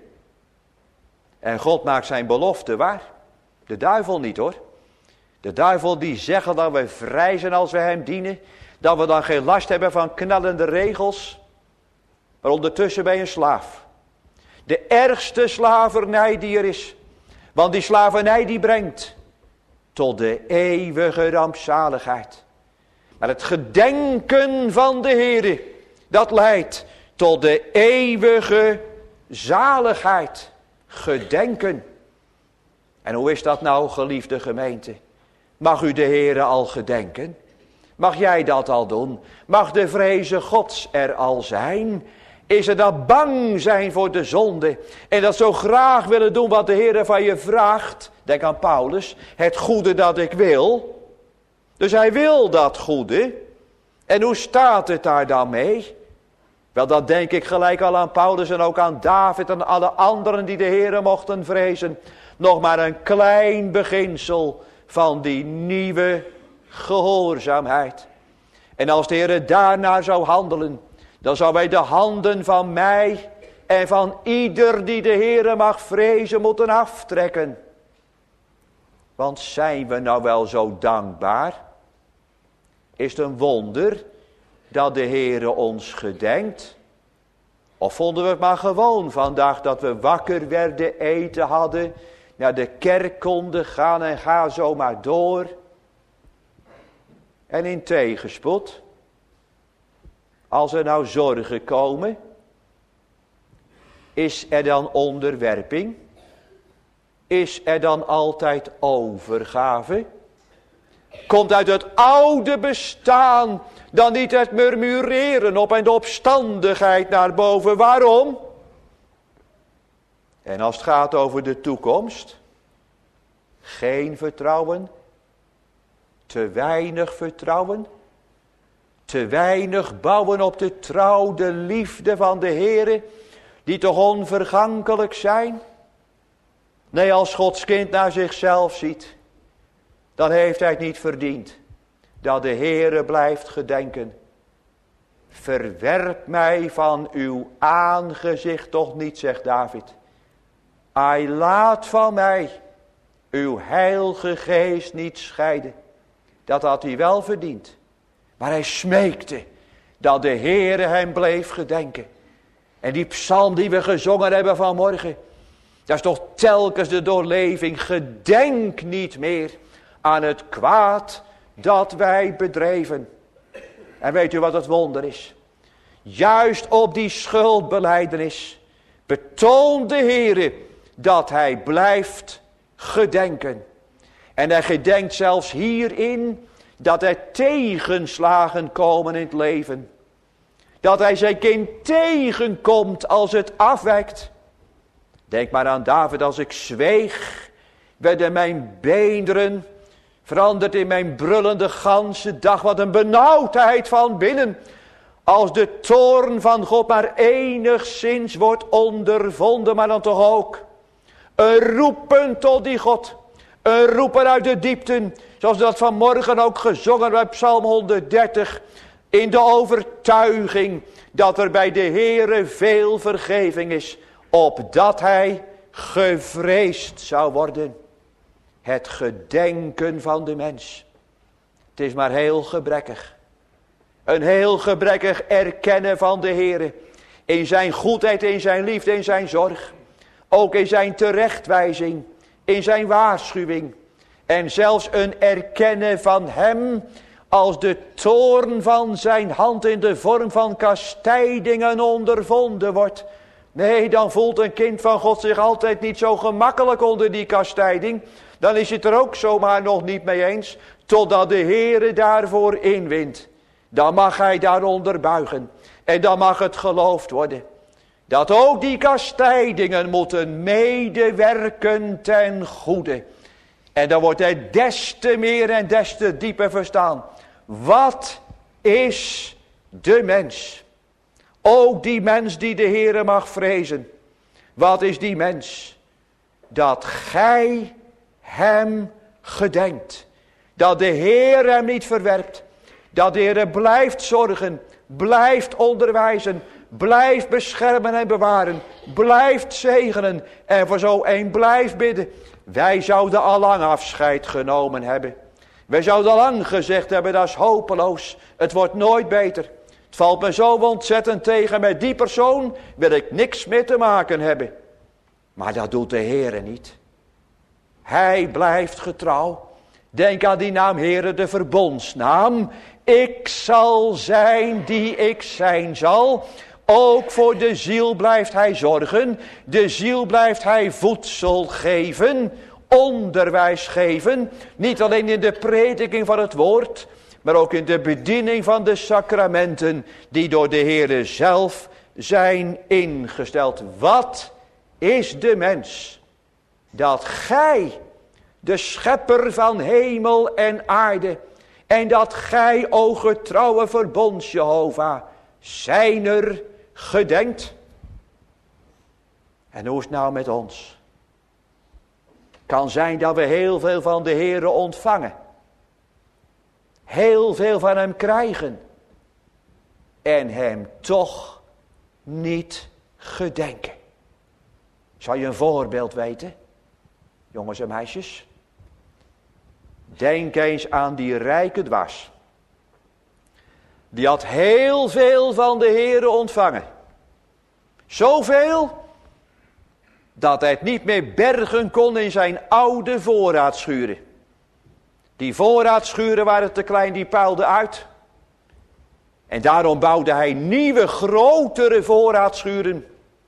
En God maakt zijn belofte waar. De duivel niet hoor. De duivel die zegt dat we vrij zijn als we hem dienen. Dat we dan geen last hebben van knallende regels. Maar ondertussen ben je een slaaf. De ergste slavernij die er is. Want die slavernij die brengt tot de eeuwige rampzaligheid. Maar het gedenken van de Heere, dat leidt tot de eeuwige zaligheid. Gedenken. En hoe is dat nou, geliefde gemeente? Mag u de Heere al gedenken? Mag jij dat al doen? Mag de vreze Gods er al zijn? Is er dat bang zijn voor de zonde? En dat zo graag willen doen wat de Heere van je vraagt? Denk aan Paulus. Het goede dat ik wil. Dus hij wil dat goede. En hoe staat het daar dan mee? Wel, dat denk ik gelijk al aan Paulus en ook aan David en alle anderen die de Heere mochten vrezen. Nog maar een klein beginsel van die nieuwe gehoorzaamheid. En als de Heere daarnaar zou handelen, dan zou wij de handen van mij en van ieder die de Heere mag vrezen moeten aftrekken. Want zijn we nou wel zo dankbaar? Is het een wonder dat de Heere ons gedenkt? Of vonden we het maar gewoon vandaag dat we wakker werden, eten hadden, naar de kerk konden gaan en ga zo maar door. En in tegenspoed, als er nou zorgen komen, is er dan onderwerping? Is er dan altijd overgave? Komt uit het oude bestaan dan niet het murmureren op en de opstandigheid naar boven? Waarom? En als het gaat over de toekomst, geen vertrouwen, te weinig vertrouwen, te weinig bouwen op de trouw, de liefde van de Heere, die toch onvergankelijk zijn? Nee, als Gods kind naar zichzelf ziet, dan heeft hij het niet verdiend dat de Heere blijft gedenken. Verwerp mij van uw aangezicht toch niet, zegt David. Ai, laat van mij uw heilige geest niet scheiden. Dat had hij wel verdiend. Maar hij smeekte dat de Heere hem bleef gedenken. En die psalm die we gezongen hebben vanmorgen, dat is toch telkens de doorleving. Gedenk niet meer aan het kwaad dat wij bedreven. En weet u wat het wonder is? Juist op die schuldbelijdenis betoont de Heere dat hij blijft gedenken. En hij gedenkt zelfs hierin dat er tegenslagen komen in het leven. Dat hij zijn kind tegenkomt als het afwijkt. Denk maar aan David, als ik zweeg, werden mijn beenderen veranderd in mijn brullende ganse dag. Wat een benauwdheid van binnen. Als de toorn van God maar enigszins wordt ondervonden, maar dan toch ook een roepen tot die God. Een roepen uit de diepten, zoals we dat vanmorgen ook gezongen bij Psalm honderddertig. In de overtuiging dat er bij de Heere veel vergeving is, opdat hij gevreesd zou worden. Het gedenken van de mens. Het is maar heel gebrekkig. Een heel gebrekkig erkennen van de Heere. In zijn goedheid, in zijn liefde, in zijn zorg. Ook in zijn terechtwijzing, in zijn waarschuwing. En zelfs een erkennen van hem als de toorn van zijn hand in de vorm van kastijdingen ondervonden wordt. Nee, dan voelt een kind van God zich altijd niet zo gemakkelijk onder die kastijding. Dan is het er ook zomaar nog niet mee eens, totdat de Heere daarvoor inwint. Dan mag hij daaronder buigen. En dan mag het geloofd worden. Dat ook die kastijdingen moeten medewerken ten goede. En dan wordt hij des te meer en des te dieper verstaan. Wat is de mens? Ook die mens die de Heere mag vrezen. Wat is die mens? Dat gij hem gedenkt. Dat de Heer hem niet verwerpt. Dat de Heer blijft zorgen. Blijft onderwijzen. Blijft beschermen en bewaren. Blijft zegenen. En voor zo een blijft bidden. Wij zouden al lang afscheid genomen hebben. Wij zouden al lang gezegd hebben, dat is hopeloos. Het wordt nooit beter. Het valt me zo ontzettend tegen. Met die persoon wil ik niks meer te maken hebben. Maar dat doet de Heere niet. Hij blijft getrouw. Denk aan die naam, Heere, de verbondsnaam. Ik zal zijn die ik zijn zal. Ook voor de ziel blijft hij zorgen. De ziel blijft hij voedsel geven. Onderwijs geven. Niet alleen in de prediking van het woord. Maar ook in de bediening van de sacramenten. Die door de Heere zelf zijn ingesteld. Wat is de mens? Dat gij, de schepper van hemel en aarde. En dat gij, o getrouwe verbonds Jehovah, zijner gedenkt. En hoe is het nou met ons? Kan zijn dat we heel veel van de Heere ontvangen. Heel veel van hem krijgen. En hem toch niet gedenken. Zal je een voorbeeld weten? Jongens en meisjes. Denk eens aan die rijke dwaas. Die had heel veel van de Heere ontvangen. Zoveel dat hij het niet meer bergen kon in zijn oude voorraadschuren. Die voorraadschuren waren te klein, die puilden uit. En daarom bouwde hij nieuwe, grotere voorraadschuren.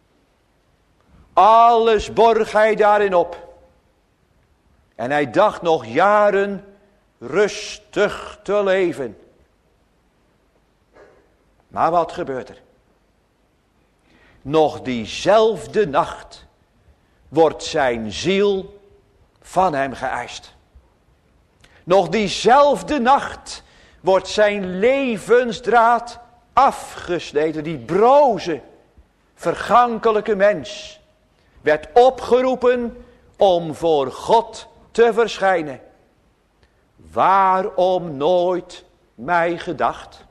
Alles borg hij daarin op. En hij dacht nog jaren rustig te leven. Maar wat gebeurt er? Nog diezelfde nacht wordt zijn ziel van hem geëist. Nog diezelfde nacht wordt zijn levensdraad afgesneden. Die broze, vergankelijke mens werd opgeroepen om voor God te verschijnen. Waarom nooit mij gedacht?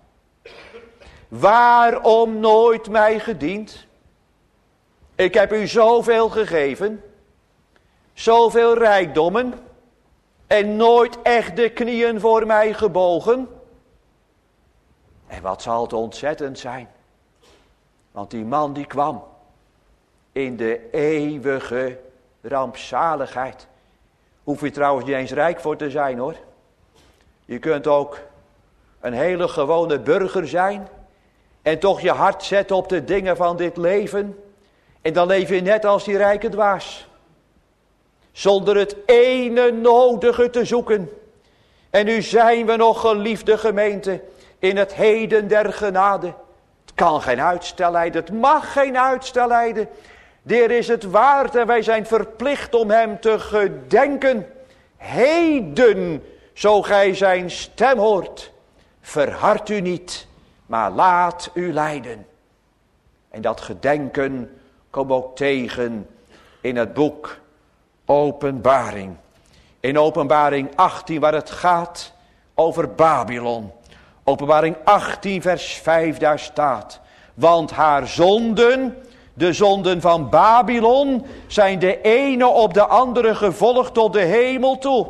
Waarom nooit mij gediend? Ik heb u zoveel gegeven, zoveel rijkdommen, en nooit echt de knieën voor mij gebogen. En wat zal het ontzettend zijn. Want die man die kwam in de eeuwige rampzaligheid. Hoef je trouwens niet eens rijk voor te zijn, hoor. Je kunt ook een hele gewone burger zijn. En toch je hart zetten op de dingen van dit leven. En dan leef je net als die rijke dwaas. Zonder het ene nodige te zoeken. En nu zijn we nog, geliefde gemeente, in het heden der genade. Het kan geen uitstel lijden, het mag geen uitstel lijden. De Heer is het waard en wij zijn verplicht om hem te gedenken. Heden, zo gij zijn stem hoort, verhard u niet, maar laat u leiden. En dat gedenken komt ook tegen in het boek Openbaring. In Openbaring achttien, waar het gaat over Babylon. Openbaring achttien vers vijf, daar staat: want haar zonden, de zonden van Babylon, zijn de ene op de andere gevolgd tot de hemel toe.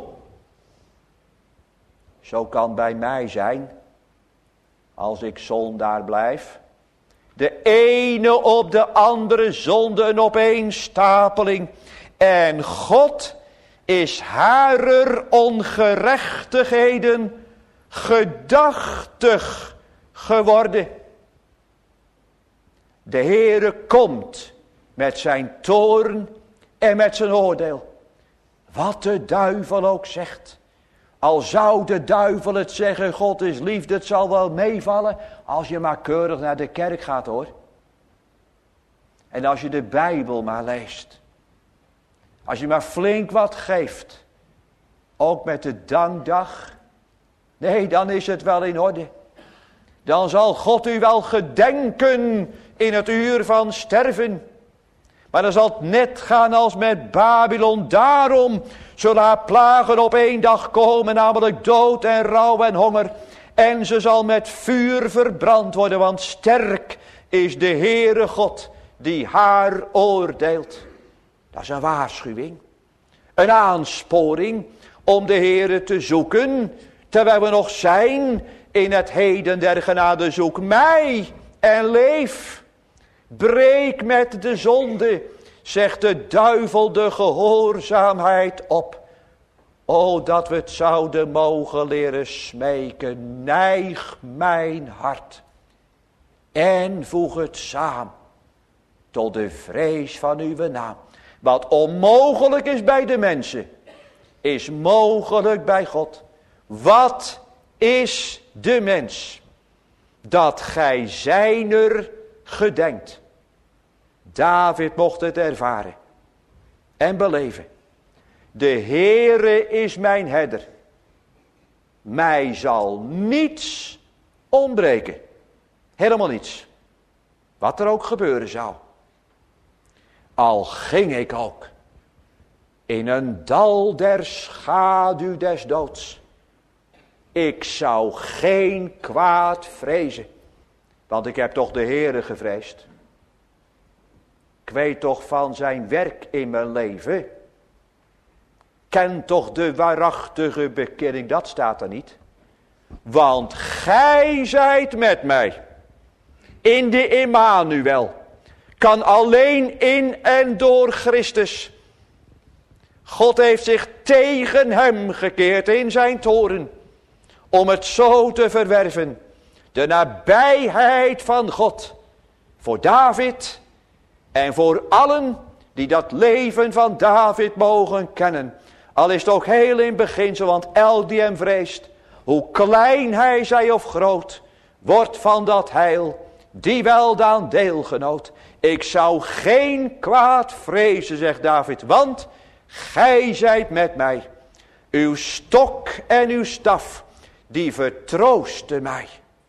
Zo kan bij mij zijn, als ik zondaar blijf. De ene op de andere zonde, een opeenstapeling. En God is harer ongerechtigheden gedachtig geworden. De Heere komt met zijn toorn en met zijn oordeel. Wat de duivel ook zegt. Al zou de duivel het zeggen, God is liefde, het zal wel meevallen. Als je maar keurig naar de kerk gaat hoor. En als je de Bijbel maar leest. Als je maar flink wat geeft. Ook met de dankdag. Nee, dan is het wel in orde. Dan zal God u wel gedenken in het uur van sterven. Maar dan zal het net gaan als met Babylon. Daarom zullen haar plagen op één dag komen. Namelijk dood en rouw en honger. En ze zal met vuur verbrand worden. Want sterk is de Heere God die haar oordeelt. Dat is een waarschuwing. Een aansporing om de Heere te zoeken. Terwijl we nog zijn in het heden der genade. Zoek mij en leef. Breek met de zonde, zegt de duivel, de gehoorzaamheid op. O, dat we het zouden mogen leren smeken. Neig mijn hart. En voeg het samen tot de vrees van uw naam. Wat onmogelijk is bij de mensen, is mogelijk bij God. Wat is de mens? Dat gij zijner gedenkt. David mocht het ervaren en beleven. De Heere is mijn herder. Mij zal niets ontbreken. Helemaal niets. Wat er ook gebeuren zou. Al ging ik ook in een dal der schaduw des doods. Ik zou geen kwaad vrezen. Want ik heb toch de Heere gevreesd. Ik weet toch van zijn werk in mijn leven. Ken toch de waarachtige bekering. Dat staat er niet. Want gij zijt met mij. In de Immanuel. Kan alleen in en door Christus. God heeft zich tegen hem gekeerd in zijn toren. Om het zo te verwerven. De nabijheid van God. Voor David. En voor allen die dat leven van David mogen kennen. Al is het ook heel in beginsel. Want elk die hem vreest. Hoe klein hij zij of groot. Wordt van dat heil. Die weldaan deelgenoot. Ik zou geen kwaad vrezen, zegt David. Want gij zijt met mij. Uw stok en uw staf. Die vertroosten mij.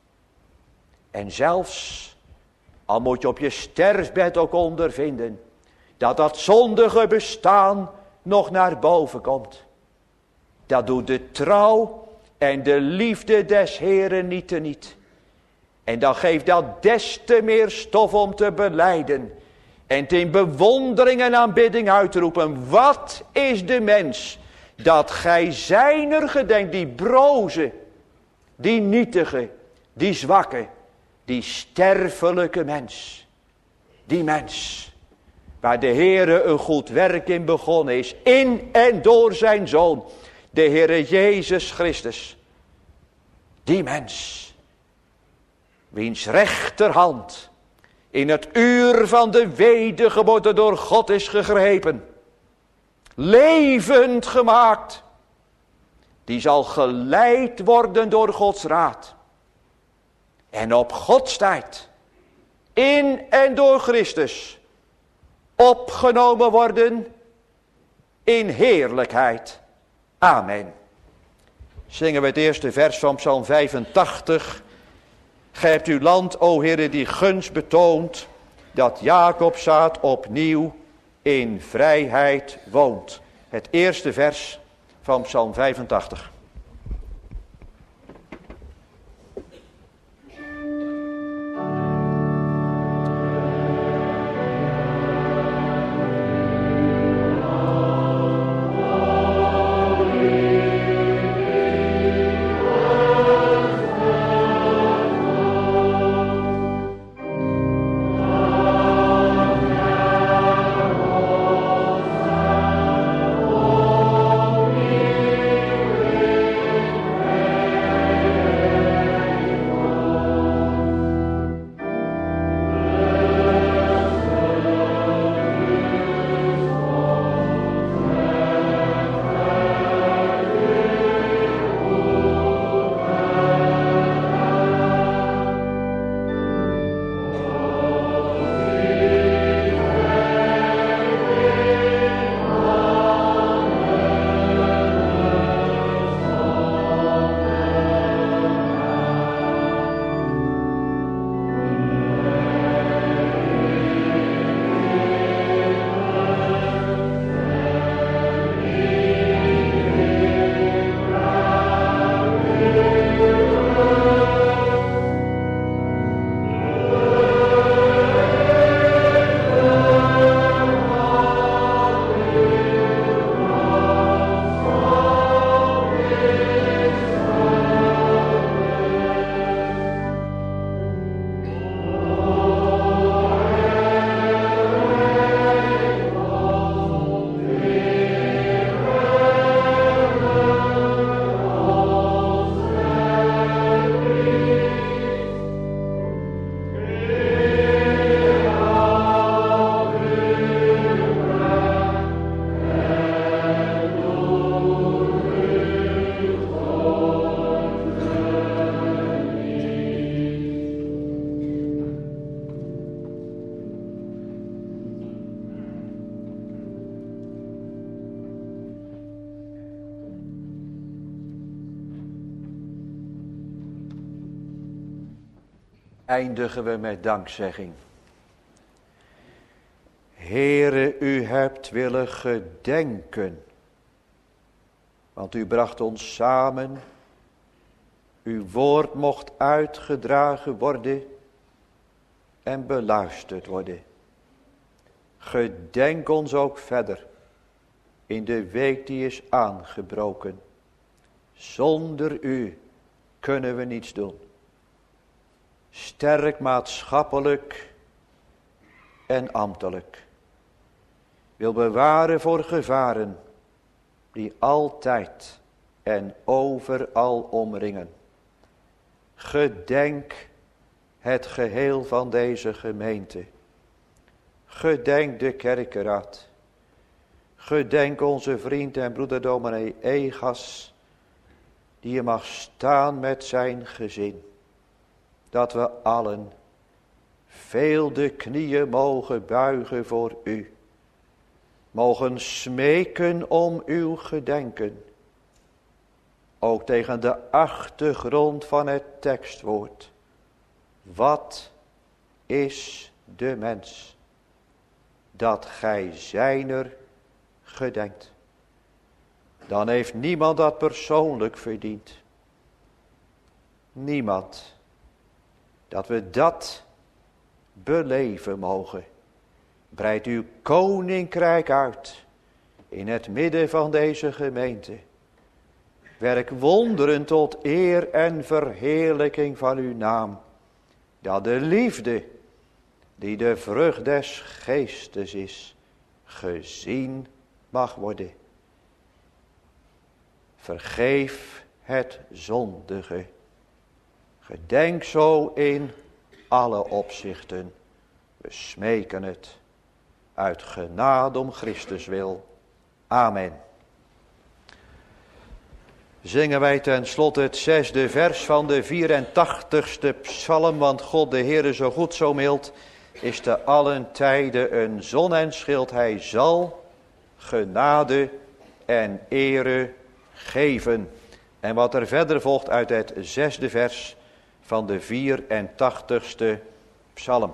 En zelfs, al moet je op je sterfbed ook ondervinden. Dat dat zondige bestaan nog naar boven komt. Dat doet de trouw en de liefde des Heeren niet teniet. En dan geeft dat des te meer stof om te belijden. En in bewondering en aanbidding uitroepen. Wat is de mens dat gij zijner gedenkt, die broze, die nietige, die zwakke, die sterfelijke mens. Die mens waar de Heere een goed werk in begonnen is. In en door zijn Zoon, de Heere Jezus Christus. Die mens, wiens rechterhand in het uur van de wedergeboorte door God is gegrepen. Levend gemaakt. Die zal geleid worden door Gods raad. En op Gods tijd, in en door Christus, opgenomen worden in heerlijkheid. Amen. Zingen we het eerste vers van Psalm vijfentachtig. Gij hebt uw land, o Heere, die gunst betoont, dat Jacobzaad opnieuw in vrijheid woont. Het eerste vers van Psalm vijfentachtig. eindigen we met dankzegging. Heere, u hebt willen gedenken, want u bracht ons samen, uw woord mocht uitgedragen worden en beluisterd worden. Gedenk ons ook verder in de week die is aangebroken. Zonder u kunnen we niets doen. Sterk maatschappelijk en ambtelijk. Wil bewaren voor gevaren die altijd en overal omringen. Gedenk het geheel van deze gemeente. Gedenk de kerkenraad. Gedenk onze vriend en broeder dominee Egas, die je mag staan met zijn gezin. Dat we allen veel de knieën mogen buigen voor u. Mogen smeken om uw gedenken. Ook tegen de achtergrond van het tekstwoord. Wat is de mens? Dat gij zijner gedenkt. Dan heeft niemand dat persoonlijk verdiend. Niemand. Dat we dat beleven mogen. Breid uw koninkrijk uit in het midden van deze gemeente. Werk wonderen tot eer en verheerlijking van uw naam. Dat de liefde, die de vrucht des geestes is, gezien mag worden. Vergeef het zondige. Gedenk zo in alle opzichten. We smeken het uit genade om Christus wil. Amen. Zingen wij ten slotte het zesde vers van de vierentachtigste psalm. Want God de Heere zo goed zo mild is te allen tijden een zon en schild. Hij zal genade en ere geven. En wat er verder volgt uit het zesde vers van de vierentachtigste psalm.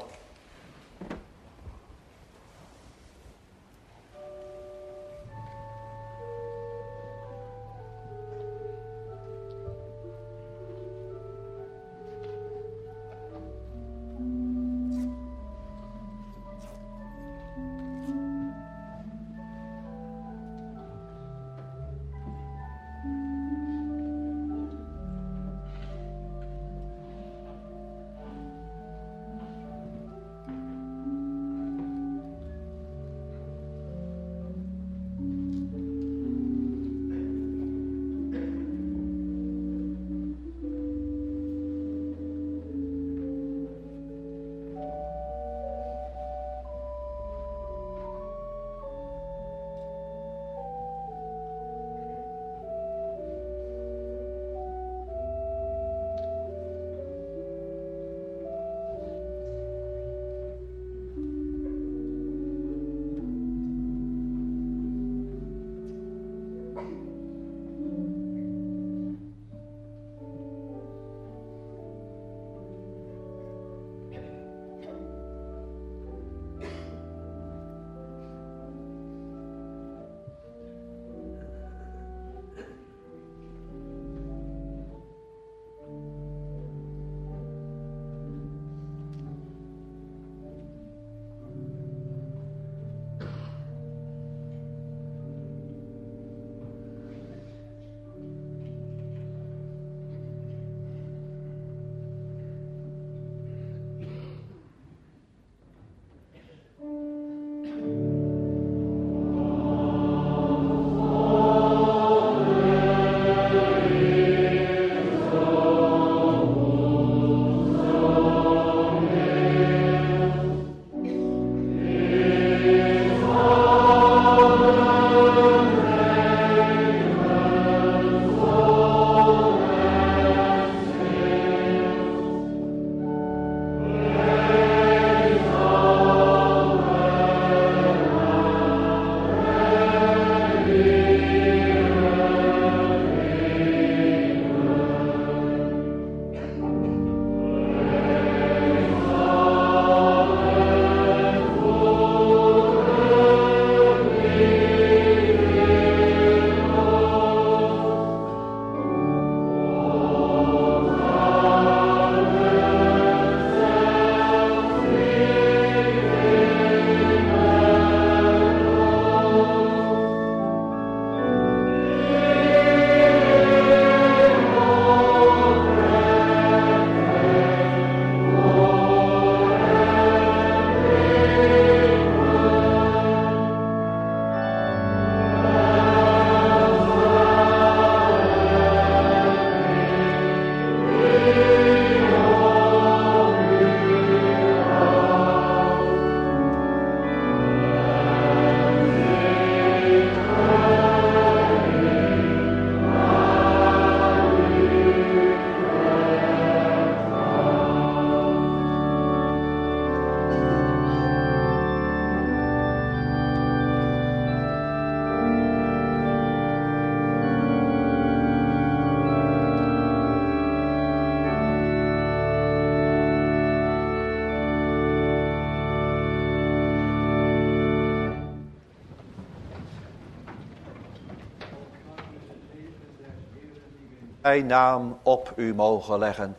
zijn naam op u mogen leggen.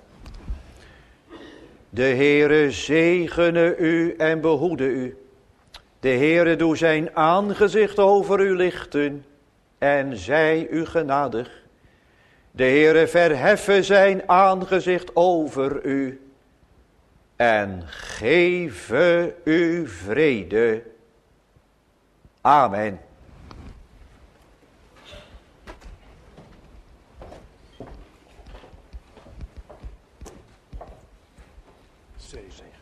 De Heere zegene u en behoede u. De Heere doe zijn aangezicht over u lichten en zij u genadig. De Heere verheffe zijn aangezicht over u en geeve u vrede. Amen. Zegen.